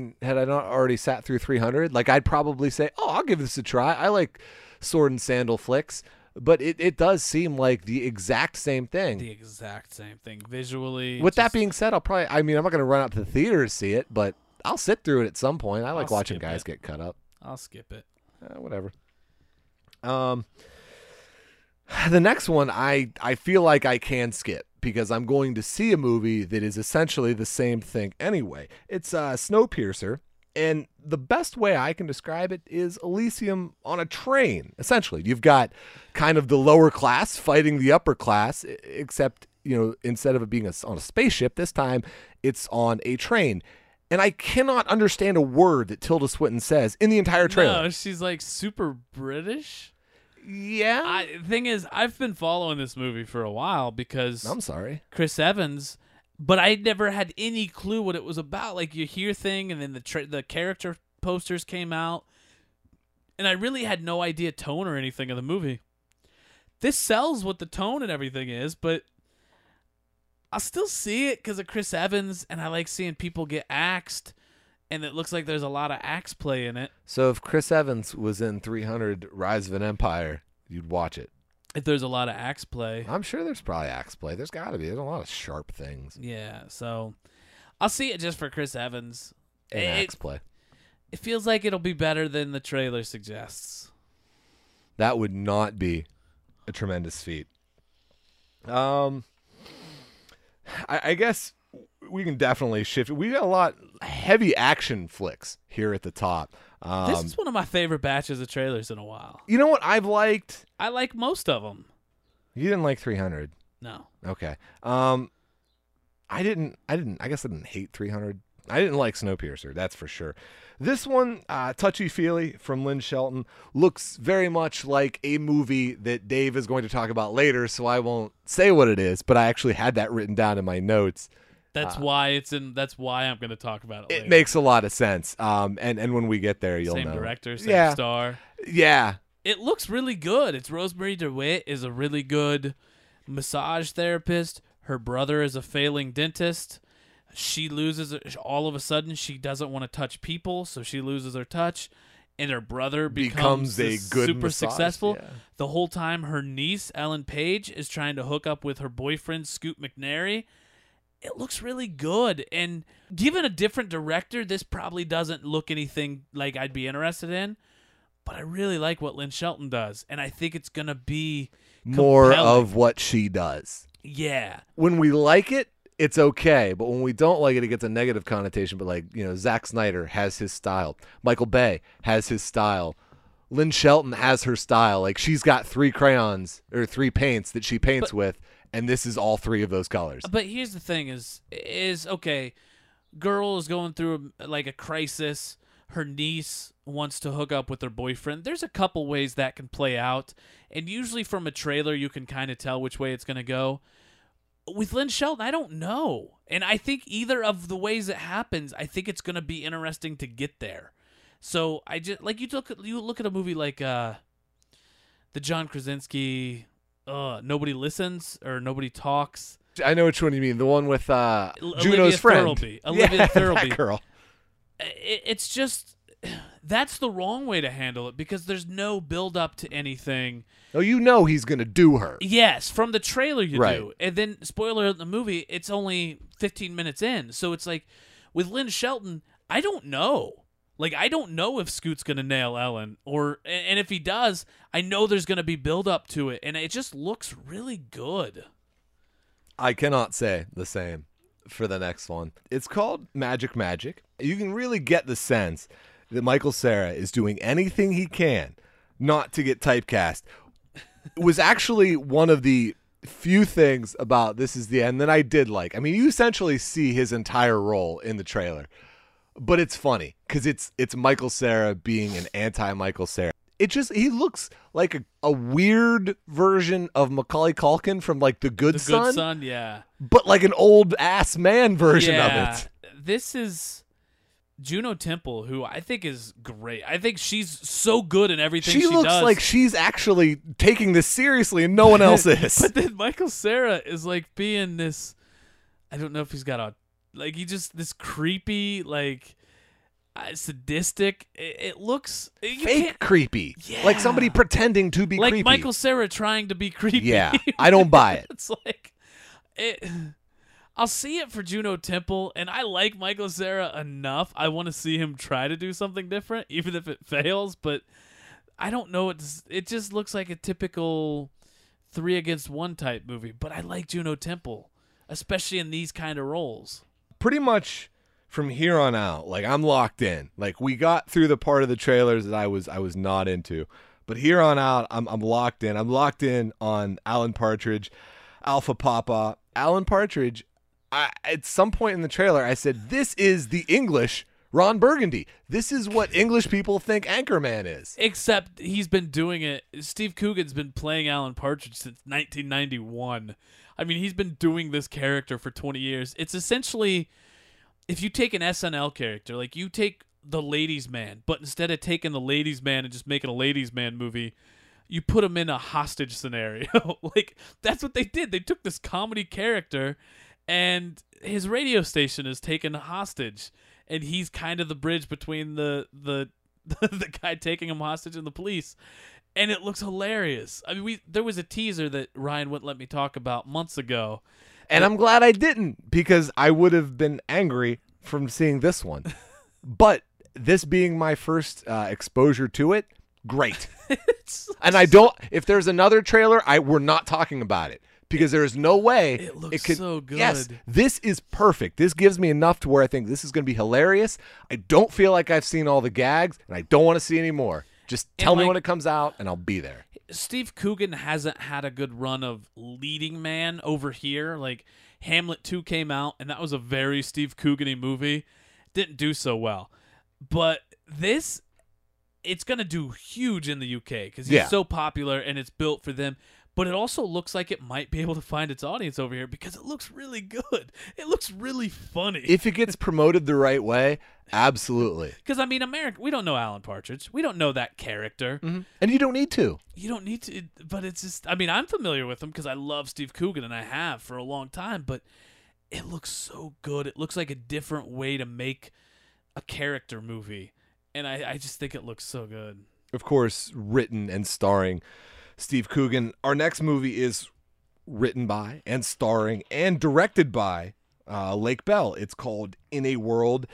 sat through 300, like, I'd probably say, "Oh, I'll give this a try. I like sword and sandal flicks." But it does seem like the exact same thing. The exact same thing visually. With that being said, I'm not going to run out to the theater to see it, but I'll sit through it at some point. I like watching guys get cut up. I'll skip it. Whatever. The next one I feel like I can skip because I'm going to see a movie that is essentially the same thing anyway. It's Snowpiercer, and the best way I can describe it is Elysium on a train. Essentially, you've got kind of the lower class fighting the upper class, except, instead of it being on a spaceship, this time it's on a train. And I cannot understand a word that Tilda Swinton says in the entire trailer. No, she's like super British. Yeah. The thing is, I've been following this movie for a while because I'm sorry, Chris Evans, but I never had any clue what it was about. Like, you hear thing, and then the character posters came out, and I really had no idea tone or anything of the movie. This sells what the tone and everything is, but I'll still see it because of Chris Evans, and I like seeing people get axed, and it looks like there's a lot of axe play in it. So if Chris Evans was in 300 Rise of an Empire, you'd watch it. If there's a lot of axe play. I'm sure there's probably axe play. There's got to be. There's a lot of sharp things. Yeah, so I'll see it just for Chris Evans. And axe play. It feels like it'll be better than the trailer suggests. That would not be a tremendous feat. I guess we can definitely shift. We got a lot heavy action flicks here at the top. This is one of my favorite batches of trailers in a while. You know what I've liked? I like most of them. You didn't like 300. No. Okay. I guess I didn't hate 300. I didn't like Snowpiercer, that's for sure. This one, Touchy Feely from Lynn Shelton, looks very much like a movie that Dave is going to talk about later, so I won't say what it is, but I actually had that written down in my notes. That's why That's why I'm going to talk about it later. It makes a lot of sense. And when we get there, you'll know. Same director, same star. Yeah. It looks really good. It's Rosemary DeWitt is a really good massage therapist. Her brother is a failing dentist. She loses, all of a sudden, she doesn't want to touch people, so she loses her touch, and her brother becomes a good super massage, successful. yeah. The whole time, her niece, Ellen Page, is trying to hook up with her boyfriend, Scoot McNairy. It looks really good, and given a different director, this probably doesn't look anything like I'd be interested in, but I really like what Lynn Shelton does, and I think it's going to be More compelling. of what she does. Yeah. When we like it, it's okay, but when we don't like it, it gets a negative connotation. But like, Zack Snyder has his style. Michael Bay has his style. Lynn Shelton has her style. Like, she's got 3 crayons or 3 paints that she paints with, and this is all 3 of those colors. But here's the thing is okay, girl is going through like a crisis. Her niece wants to hook up with her boyfriend. There's a couple ways that can play out, and usually from a trailer you can kind of tell which way it's going to go. With Lynn Shelton, I don't know. And I think either of the ways it happens, I think it's going to be interesting to get there. So I just like you look at a movie like the John Krasinski Nobody Listens or Nobody Talks. I know which one you mean. The one with Olivia Juno's friend. Olivia Thirlby. That girl. It's just that's the wrong way to handle it because there's no build up to anything. Oh, he's going to do her. Yes, from the trailer you Right. do. And then, spoiler of the movie, it's only 15 minutes in. So it's like, with Lynn Shelton, I don't know. Like, I don't know if Scoot's going to nail Ellen. And if he does, I know there's going to be build up to it. And it just looks really good. I cannot say the same for the next one. It's called Magic Magic. You can really get the sense that Michael Cera is doing anything he can not to get typecast. It was actually one of the few things about This Is the End that I did like. I mean, you essentially see his entire role in the trailer, but it's funny because it's Michael Cera being an anti-Michael Cera. He looks like a weird version of Macaulay Culkin from like The Good Son. The Good Son, yeah. But like an old ass man version of it. This is Juno Temple, who I think is great. I think she's so good in everything she does. She looks like she's actually taking this seriously and no one else is. But then Michael Cera is like being this, I don't know if he's got this creepy, like sadistic. It looks fake creepy. Yeah. Like somebody pretending to be like creepy. Michael Cera trying to be creepy. Yeah, I don't buy it. It's like I'll see it for Juno Temple, and I like Michael Cera enough. I want to see him try to do something different, even if it fails. But I don't know. It just looks like a typical 3 against 1 type movie. But I like Juno Temple, especially in these kind of roles. Pretty much from here on out, like I'm locked in. Like we got through the part of the trailers that I was not into, but here on out, I'm locked in. I'm locked in on Alan Partridge, Alpha Papa, Alan Partridge. At some point in the trailer, I said, "This is the English Ron Burgundy. This is what English people think Anchorman is." Except he's been doing it. Steve Coogan's been playing Alan Partridge since 1991. I mean, he's been doing this character for 20 years. It's essentially, if you take an SNL character, like you take the Ladies' Man, but instead of taking the Ladies' Man and just making a Ladies' Man movie, you put him in a hostage scenario. Like, that's what they did. They took this comedy character, and his radio station is taken hostage, and he's kind of the bridge between the guy taking him hostage and the police. And it looks hilarious. I mean, there was a teaser that Ryan wouldn't let me talk about months ago. And I'm glad I didn't, because I would have been angry from seeing this one. But this being my first exposure to it, great. And if there's another trailer, we're not talking about it. Because there is no way it looks so good. Yes, this is perfect. This gives me enough to where I think this is going to be hilarious. I don't feel like I've seen all the gags, and I don't want to see any more. Just tell me when it comes out, and I'll be there. Steve Coogan hasn't had a good run of leading man over here. Like, Hamlet 2 came out, and that was a very Steve Coogan-y movie. Didn't do so well. But this, it's going to do huge in the UK because he's so popular, and it's built for them. But it also looks like it might be able to find its audience over here because it looks really good. It looks really funny. If it gets promoted the right way, absolutely. Because, I mean, America, we don't know Alan Partridge. We don't know that character. Mm-hmm. And you don't need to. You don't need to. But it's just, I mean, I'm familiar with him because I love Steve Coogan, and I have for a long time. But it looks so good. It looks like a different way to make a character movie. And I just think it looks so good. Of course, written and starring Steve Coogan. Our next movie is written by and starring and directed by Lake Bell. It's called In a World.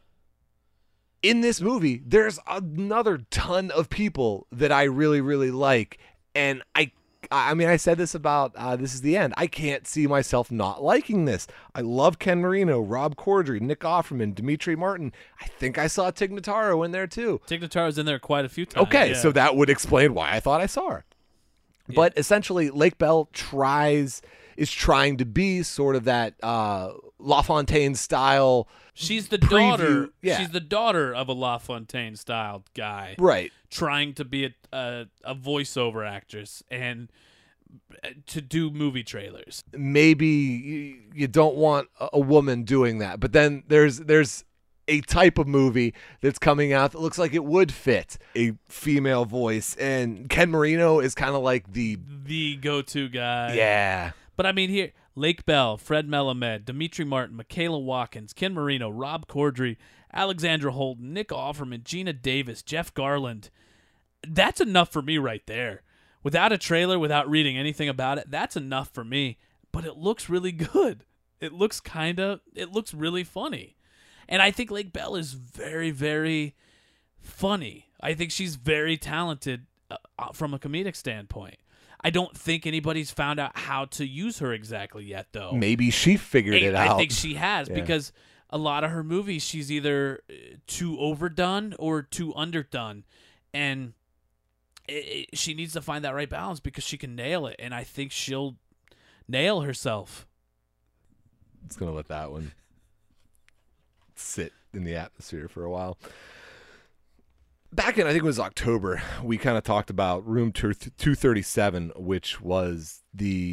In this movie, there's another ton of people that I really, really like, and I I mean, I said this about This Is the End. I can't see myself not liking this. I love Ken Marino, Rob Corddry, Nick Offerman, Dimitri Martin. I think I saw Tig Notaro in there too. Tig Notaro's in there quite a few times. Okay, yeah. so that would explain why I thought I saw her. But essentially, Lake Bell is trying to be sort of that LaFontaine style. She's the preview. daughter. Yeah. She's the daughter of a LaFontaine style guy, Right. trying to be a voiceover actress and to do movie trailers. Maybe you don't want a woman doing that, but then there's a type of movie that's coming out that looks like it would fit a female voice, and Ken Marino is kind of like the go-to guy. yeah. But I mean, here, Lake Bell, Fred Melamed, Dimitri Martin, Michaela Watkins, Ken Marino, Rob Corddry, Alexandra Holden, Nick Offerman, Gina Davis, Jeff Garland. That's enough for me right there. Without a trailer, without reading anything about it, that's enough for me. But it looks really good. It looks really funny. And I think Lake Bell is very, very funny. I think she's very talented from a comedic standpoint. I don't think anybody's found out how to use her exactly yet, though. Maybe she figured it out. I think she has, because a lot of her movies, she's either too overdone or too underdone. And she needs to find that right balance, because she can nail it. And I think she'll nail herself. It's going to let that one sit in the atmosphere for a while. Back in, I think it was October, we kind of talked about Room 237, which was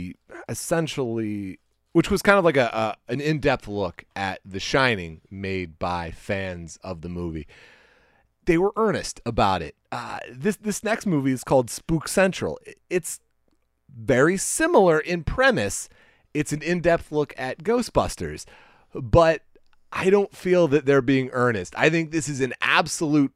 which was kind of like an in-depth look at The Shining made by fans of the movie. They were earnest about it. This next movie is called Spook Central. It's very similar in premise. It's an in-depth look at Ghostbusters, but I don't feel that they're being earnest. I think this is an absolute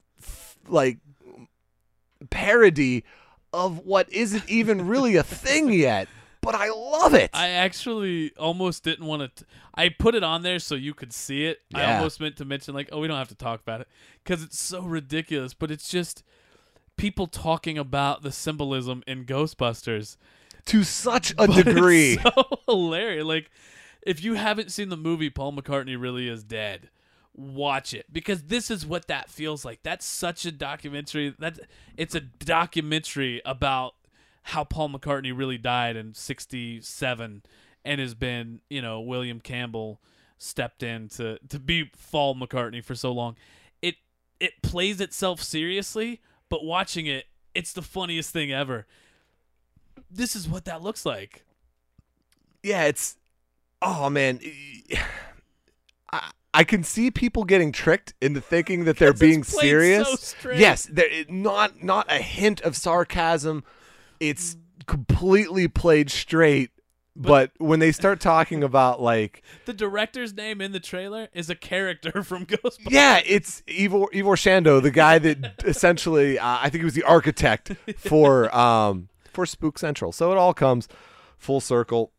parody of what isn't even really a thing yet, but I love it. I actually almost didn't want to. I put it on there so you could see it. Yeah. I almost meant to mention, like, oh, we don't have to talk about it, because it's so ridiculous. But it's just people talking about the symbolism in Ghostbusters to such a degree. It's so hilarious. Like, if you haven't seen the movie Paul McCartney Really Is Dead, watch it, because this is what that feels like. That's such a documentary. It's a documentary about how Paul McCartney really died in 1967 and has been, William Campbell stepped in to be Paul McCartney for so long. It plays itself seriously, but watching it, it's the funniest thing ever. This is what that looks like. Yeah, it's, oh man, I can see people getting tricked into thinking that they're being it's played serious. so straight. Yes, not a hint of sarcasm. It's completely played straight. But when they start talking about, like, the director's name in the trailer is a character from Ghostbusters. Yeah, it's Ivor Shando, the guy that essentially I think he was the architect for Spook Central. So it all comes full circle.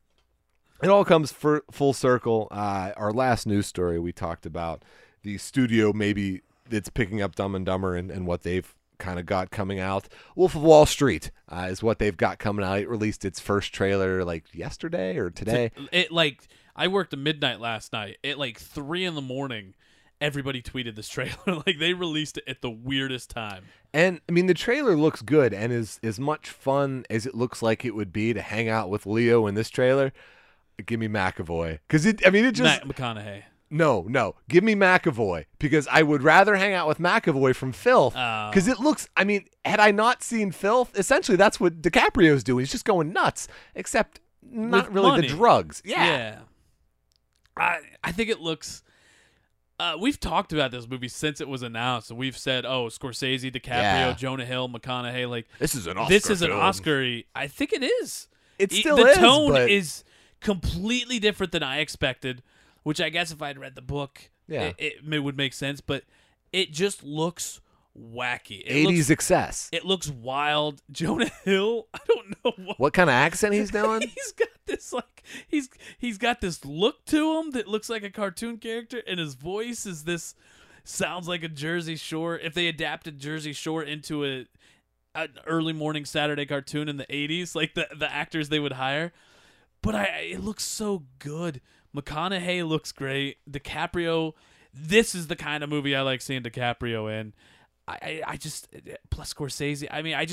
Our last news story, we talked about the studio maybe that's picking up Dumb and Dumber and what they've kind of got coming out. Wolf of Wall Street is what they've got coming out. It released its first trailer like yesterday or today. I worked at midnight last night. At like 3 a.m, everybody tweeted this trailer. Like, they released it at the weirdest time. And I mean, the trailer looks good and is as much fun as it looks like it would be to hang out with Leo in this trailer. Give me McAvoy, because it just Matt McConaughey. No, give me McAvoy, because I would rather hang out with McAvoy from Filth, because it looks. I mean, had I not seen Filth, essentially that's what DiCaprio's doing. He's just going nuts, except not With really money. the drugs. Yeah. I think it looks. We've talked about this movie since it was announced, and we've said, "Oh, Scorsese, DiCaprio, Yeah. Jonah Hill, McConaughey, like This is an Oscar. this is an film. Oscar-y." I think it is. It still the is. tone but is completely different than I expected, which I guess if I'd read the book, Yeah. it would make sense. But it just looks wacky. 80s excess. It looks wild. Jonah Hill, I don't know What kind of accent he's doing? he's got this he's got this look to him that looks like a cartoon character, and his voice is this sounds like a Jersey Shore. If they adapted Jersey Shore into an early morning Saturday cartoon in the 80s, like the actors they would hire. But it looks so good. McConaughey looks great. DiCaprio, this is the kind of movie I like seeing DiCaprio in. I just, plus Scorsese. I mean,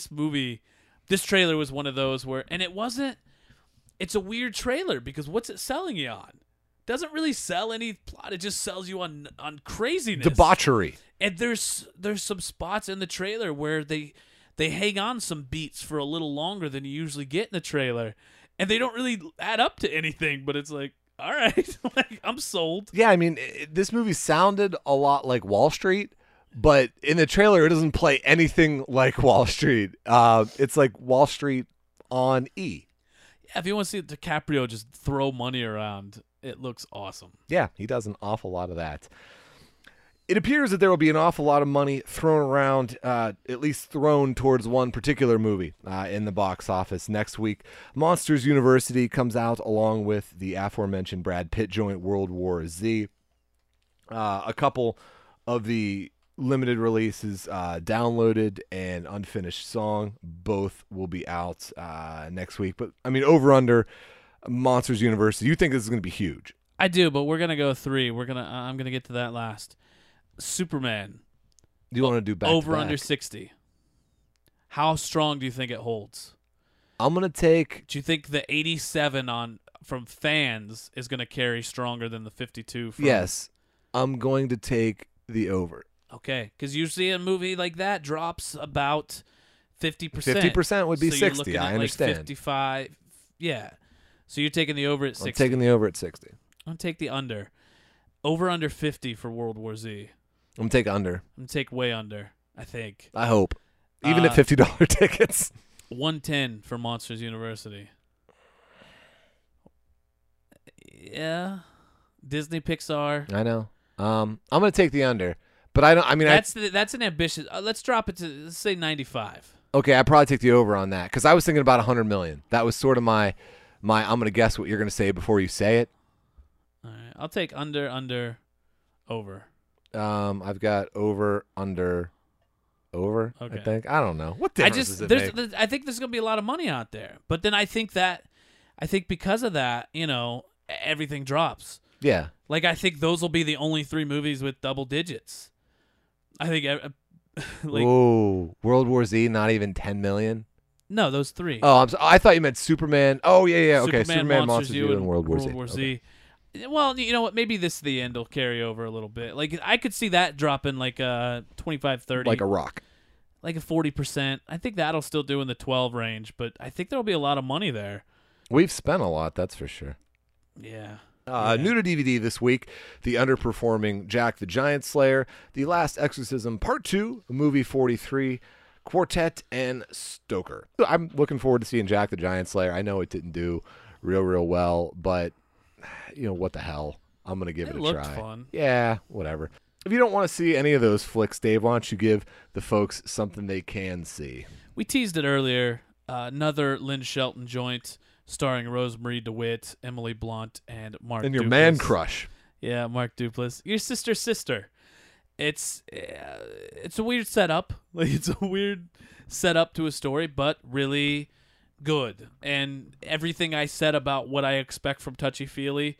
this trailer was one of those where, and it's a weird trailer because what's it selling you on? Doesn't really sell any plot. It just sells you on craziness. Debauchery. And there's some spots in the trailer where they hang on some beats for a little longer than you usually get in the trailer. And they don't really add up to anything, but it's like, all right, like, I'm sold. Yeah, I mean, this movie sounded a lot like Wall Street, but in the trailer, it doesn't play anything like Wall Street. It's like Wall Street on E. Yeah, if you want to see DiCaprio just throw money around, it looks awesome. Yeah, he does an awful lot of that. It appears that there will be an awful lot of money thrown around, at least thrown towards one particular movie in the box office next week. Monsters University comes out along with the aforementioned Brad Pitt joint World War Z. A couple of the limited releases, Downloaded and Unfinished Song, both will be out next week. But, I mean, over under Monsters University, you think this is going to be huge? I do, but we're going to go 3. I'm going to get to that last. Superman. Do you want to do back over to back? Under 60? How strong do you think it holds? I'm going to take... Do you think the 87 from fans is going to carry stronger than the 52 from... Yes. I'm going to take the over. Okay, because usually a movie like that drops about 50%. 50% would be so 60, I understand. Like 55, yeah. So you're taking the over at 60. I'm taking the over at 60. I'm going to take the under. Over under 50 for World War Z. I'm going to take under. I'm going to take way under, I think. I hope. Even at $50 tickets. 110 for Monsters University. Yeah. Disney, Pixar. I know. I'm going to take the under. But I don't. I mean, that's an ambitious. Let's drop it to, let's say 95. Okay, I'd probably take the over on that because I was thinking about 100 million. That was sort of my. I'm going to guess what you're going to say before you say it. All right, I'll take under, over. I've got over, under, over. Okay. I think. I don't know what difference does it make? I think there's going to be a lot of money out there, but then I think because of that, everything drops. Yeah. Like I think those will be the only 3 movies with double digits. I think. Whoa, World War Z, not even 10 million. No, those 3. Oh, I thought you meant Superman. Oh, yeah. Okay, Superman, Monsters U, and World War Z. Z. Well, you know what? Maybe this the end will carry over a little bit. Like I could see that dropping like 25, 30. Like a rock. Like a 40%. I think that'll still do in the 12 range, but I think there'll be a lot of money there. We've spent a lot, that's for sure. Yeah. New to DVD this week, the underperforming Jack the Giant Slayer, The Last Exorcism Part 2, movie 43, Quartet, and Stoker. I'm looking forward to seeing Jack the Giant Slayer. I know it didn't do real well, but what the hell? I'm going to give it a try. It looked fun. Yeah, whatever. If you don't want to see any of those flicks, Dave, why don't you give the folks something they can see? We teased it earlier. Another Lynn Shelton joint starring Rosemary DeWitt, Emily Blunt, and Mark Duplass. And your man crush. Yeah, Mark Duplass. Your sister. It's a weird setup. Like it's a weird setup to a story, but really good. And everything I said about what I expect from Touchy Feely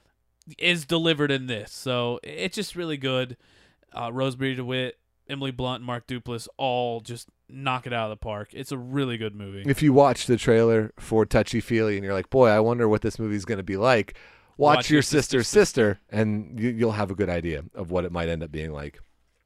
is delivered in this. So it's just really good. Rosemary DeWitt, Emily Blunt, and Mark Duplass all just knock it out of the park. It's a really good movie. If you watch the trailer for Touchy Feely and you're like, boy, I wonder what this movie's going to be like, watch your sister's sister, and you'll have a good idea of what it might end up being like.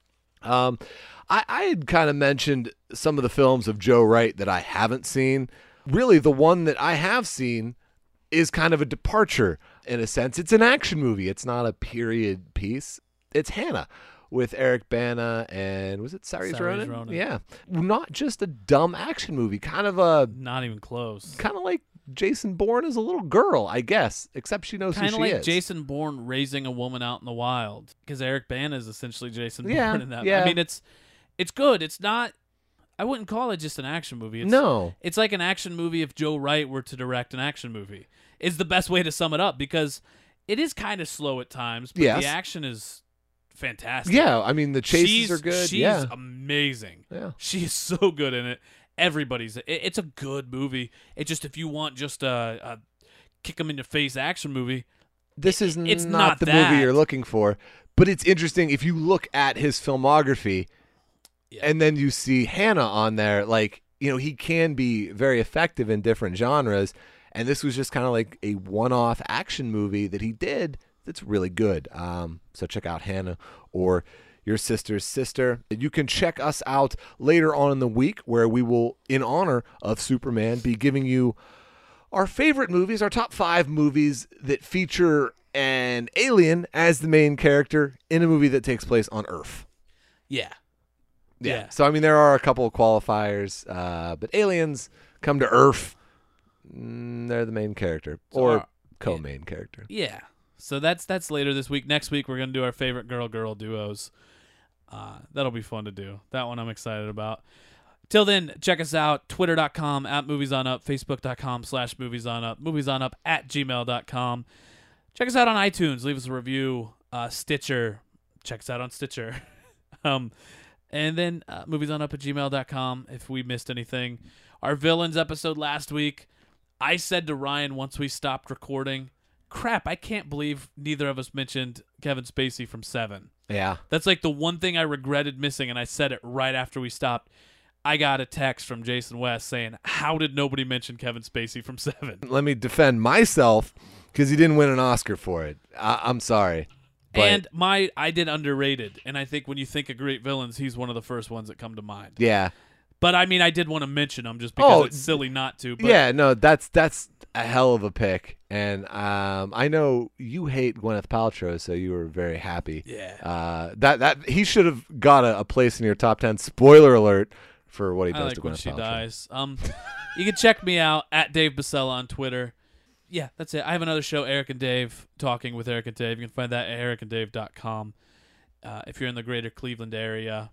I had kind of mentioned some of the films of Joe Wright that I haven't seen. Really, the one that I have seen is kind of a departure in a sense. It's an action movie. It's not a period piece. It's Hannah with Eric Bana and was it Saoirse Ronan? Yeah. Not just a dumb action movie. Kind of not even close. Kind of like Jason Bourne as a little girl, I guess, except she knows who she is. Kind of like Jason Bourne raising a woman out in the wild, because Eric Bana is essentially Jason Bourne in that. Yeah. I mean, it's good. It's not. I wouldn't call it just an action movie. No. It's like an action movie if Joe Wright were to direct an action movie. Is the best way to sum it up, because it is kind of slow at times, but the action is fantastic. Yeah, I mean the chases are good. She's yeah, amazing. yeah. She is so good in it. It's a good movie. It just, if you want just a kick 'em in your face action movie, This is it's not not the that. movie you're looking for. But it's interesting if you look at his filmography, Yeah. and then you see Hannah on there. Like, he can be very effective in different genres, and this was just kind of like a one-off action movie that he did that's really good. So check out Hannah or Your Sister's Sister. You can check us out later on in the week where we will, in honor of Superman, be giving you our favorite movies, our top 5 movies that feature an alien as the main character in a movie that takes place on Earth. yeah. So, I mean, there are a couple of qualifiers, but aliens come to Earth. They're the main character or co-main character. Yeah. So that's later this week. Next week, we're going to do our favorite girl-girl duos. That'll be fun to do. That one I'm excited about. Till then, check us out, twitter.com @MoviesOnUp, facebook.com/MoviesOnUp, moviesonup@gmail.com. Check us out on iTunes. Leave us a review. Stitcher. Check us out on Stitcher. And then moviesonup@gmail.com if we missed anything. Our villains episode last week, I said to Ryan once we stopped recording, crap, I can't believe neither of us mentioned Kevin Spacey from Seven. Yeah. That's like the one thing I regretted missing, and I said it right after we stopped. I got a text from Jason West saying, how did nobody mention Kevin Spacey from Seven? Let me defend myself because he didn't win an Oscar for it. I'm sorry. But And I did Underrated, and I think when you think of great villains, he's one of the first ones that come to mind. yeah. But I mean, I did want to mention him just because it's silly not to. But Yeah, no, that's a hell of a pick. And I know you hate Gwyneth Paltrow, so you were very happy. Yeah. That he should have got a place in your top 10. Spoiler alert for what he I does like to when Gwyneth she Paltrow. dies. You can check me out at Dave Basella on Twitter. Yeah, that's it. I have another show, Eric and Dave, Talking with Eric and Dave. You can find that at ericanddave.com. If you're in the greater Cleveland area,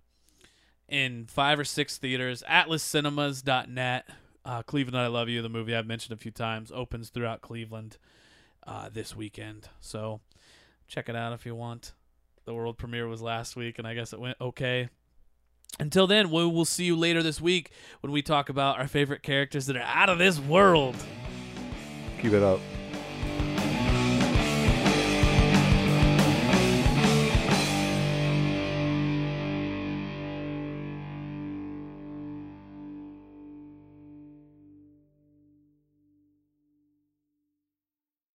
in 5 or 6 theaters, atlascinemas.net. Cleveland, I Love You, the movie I've mentioned a few times, opens throughout Cleveland this weekend. So check it out if you want. The world premiere was last week, and I guess it went okay. Until then, we will see you later this week when we talk about our favorite characters that are out of this world. Keep it up.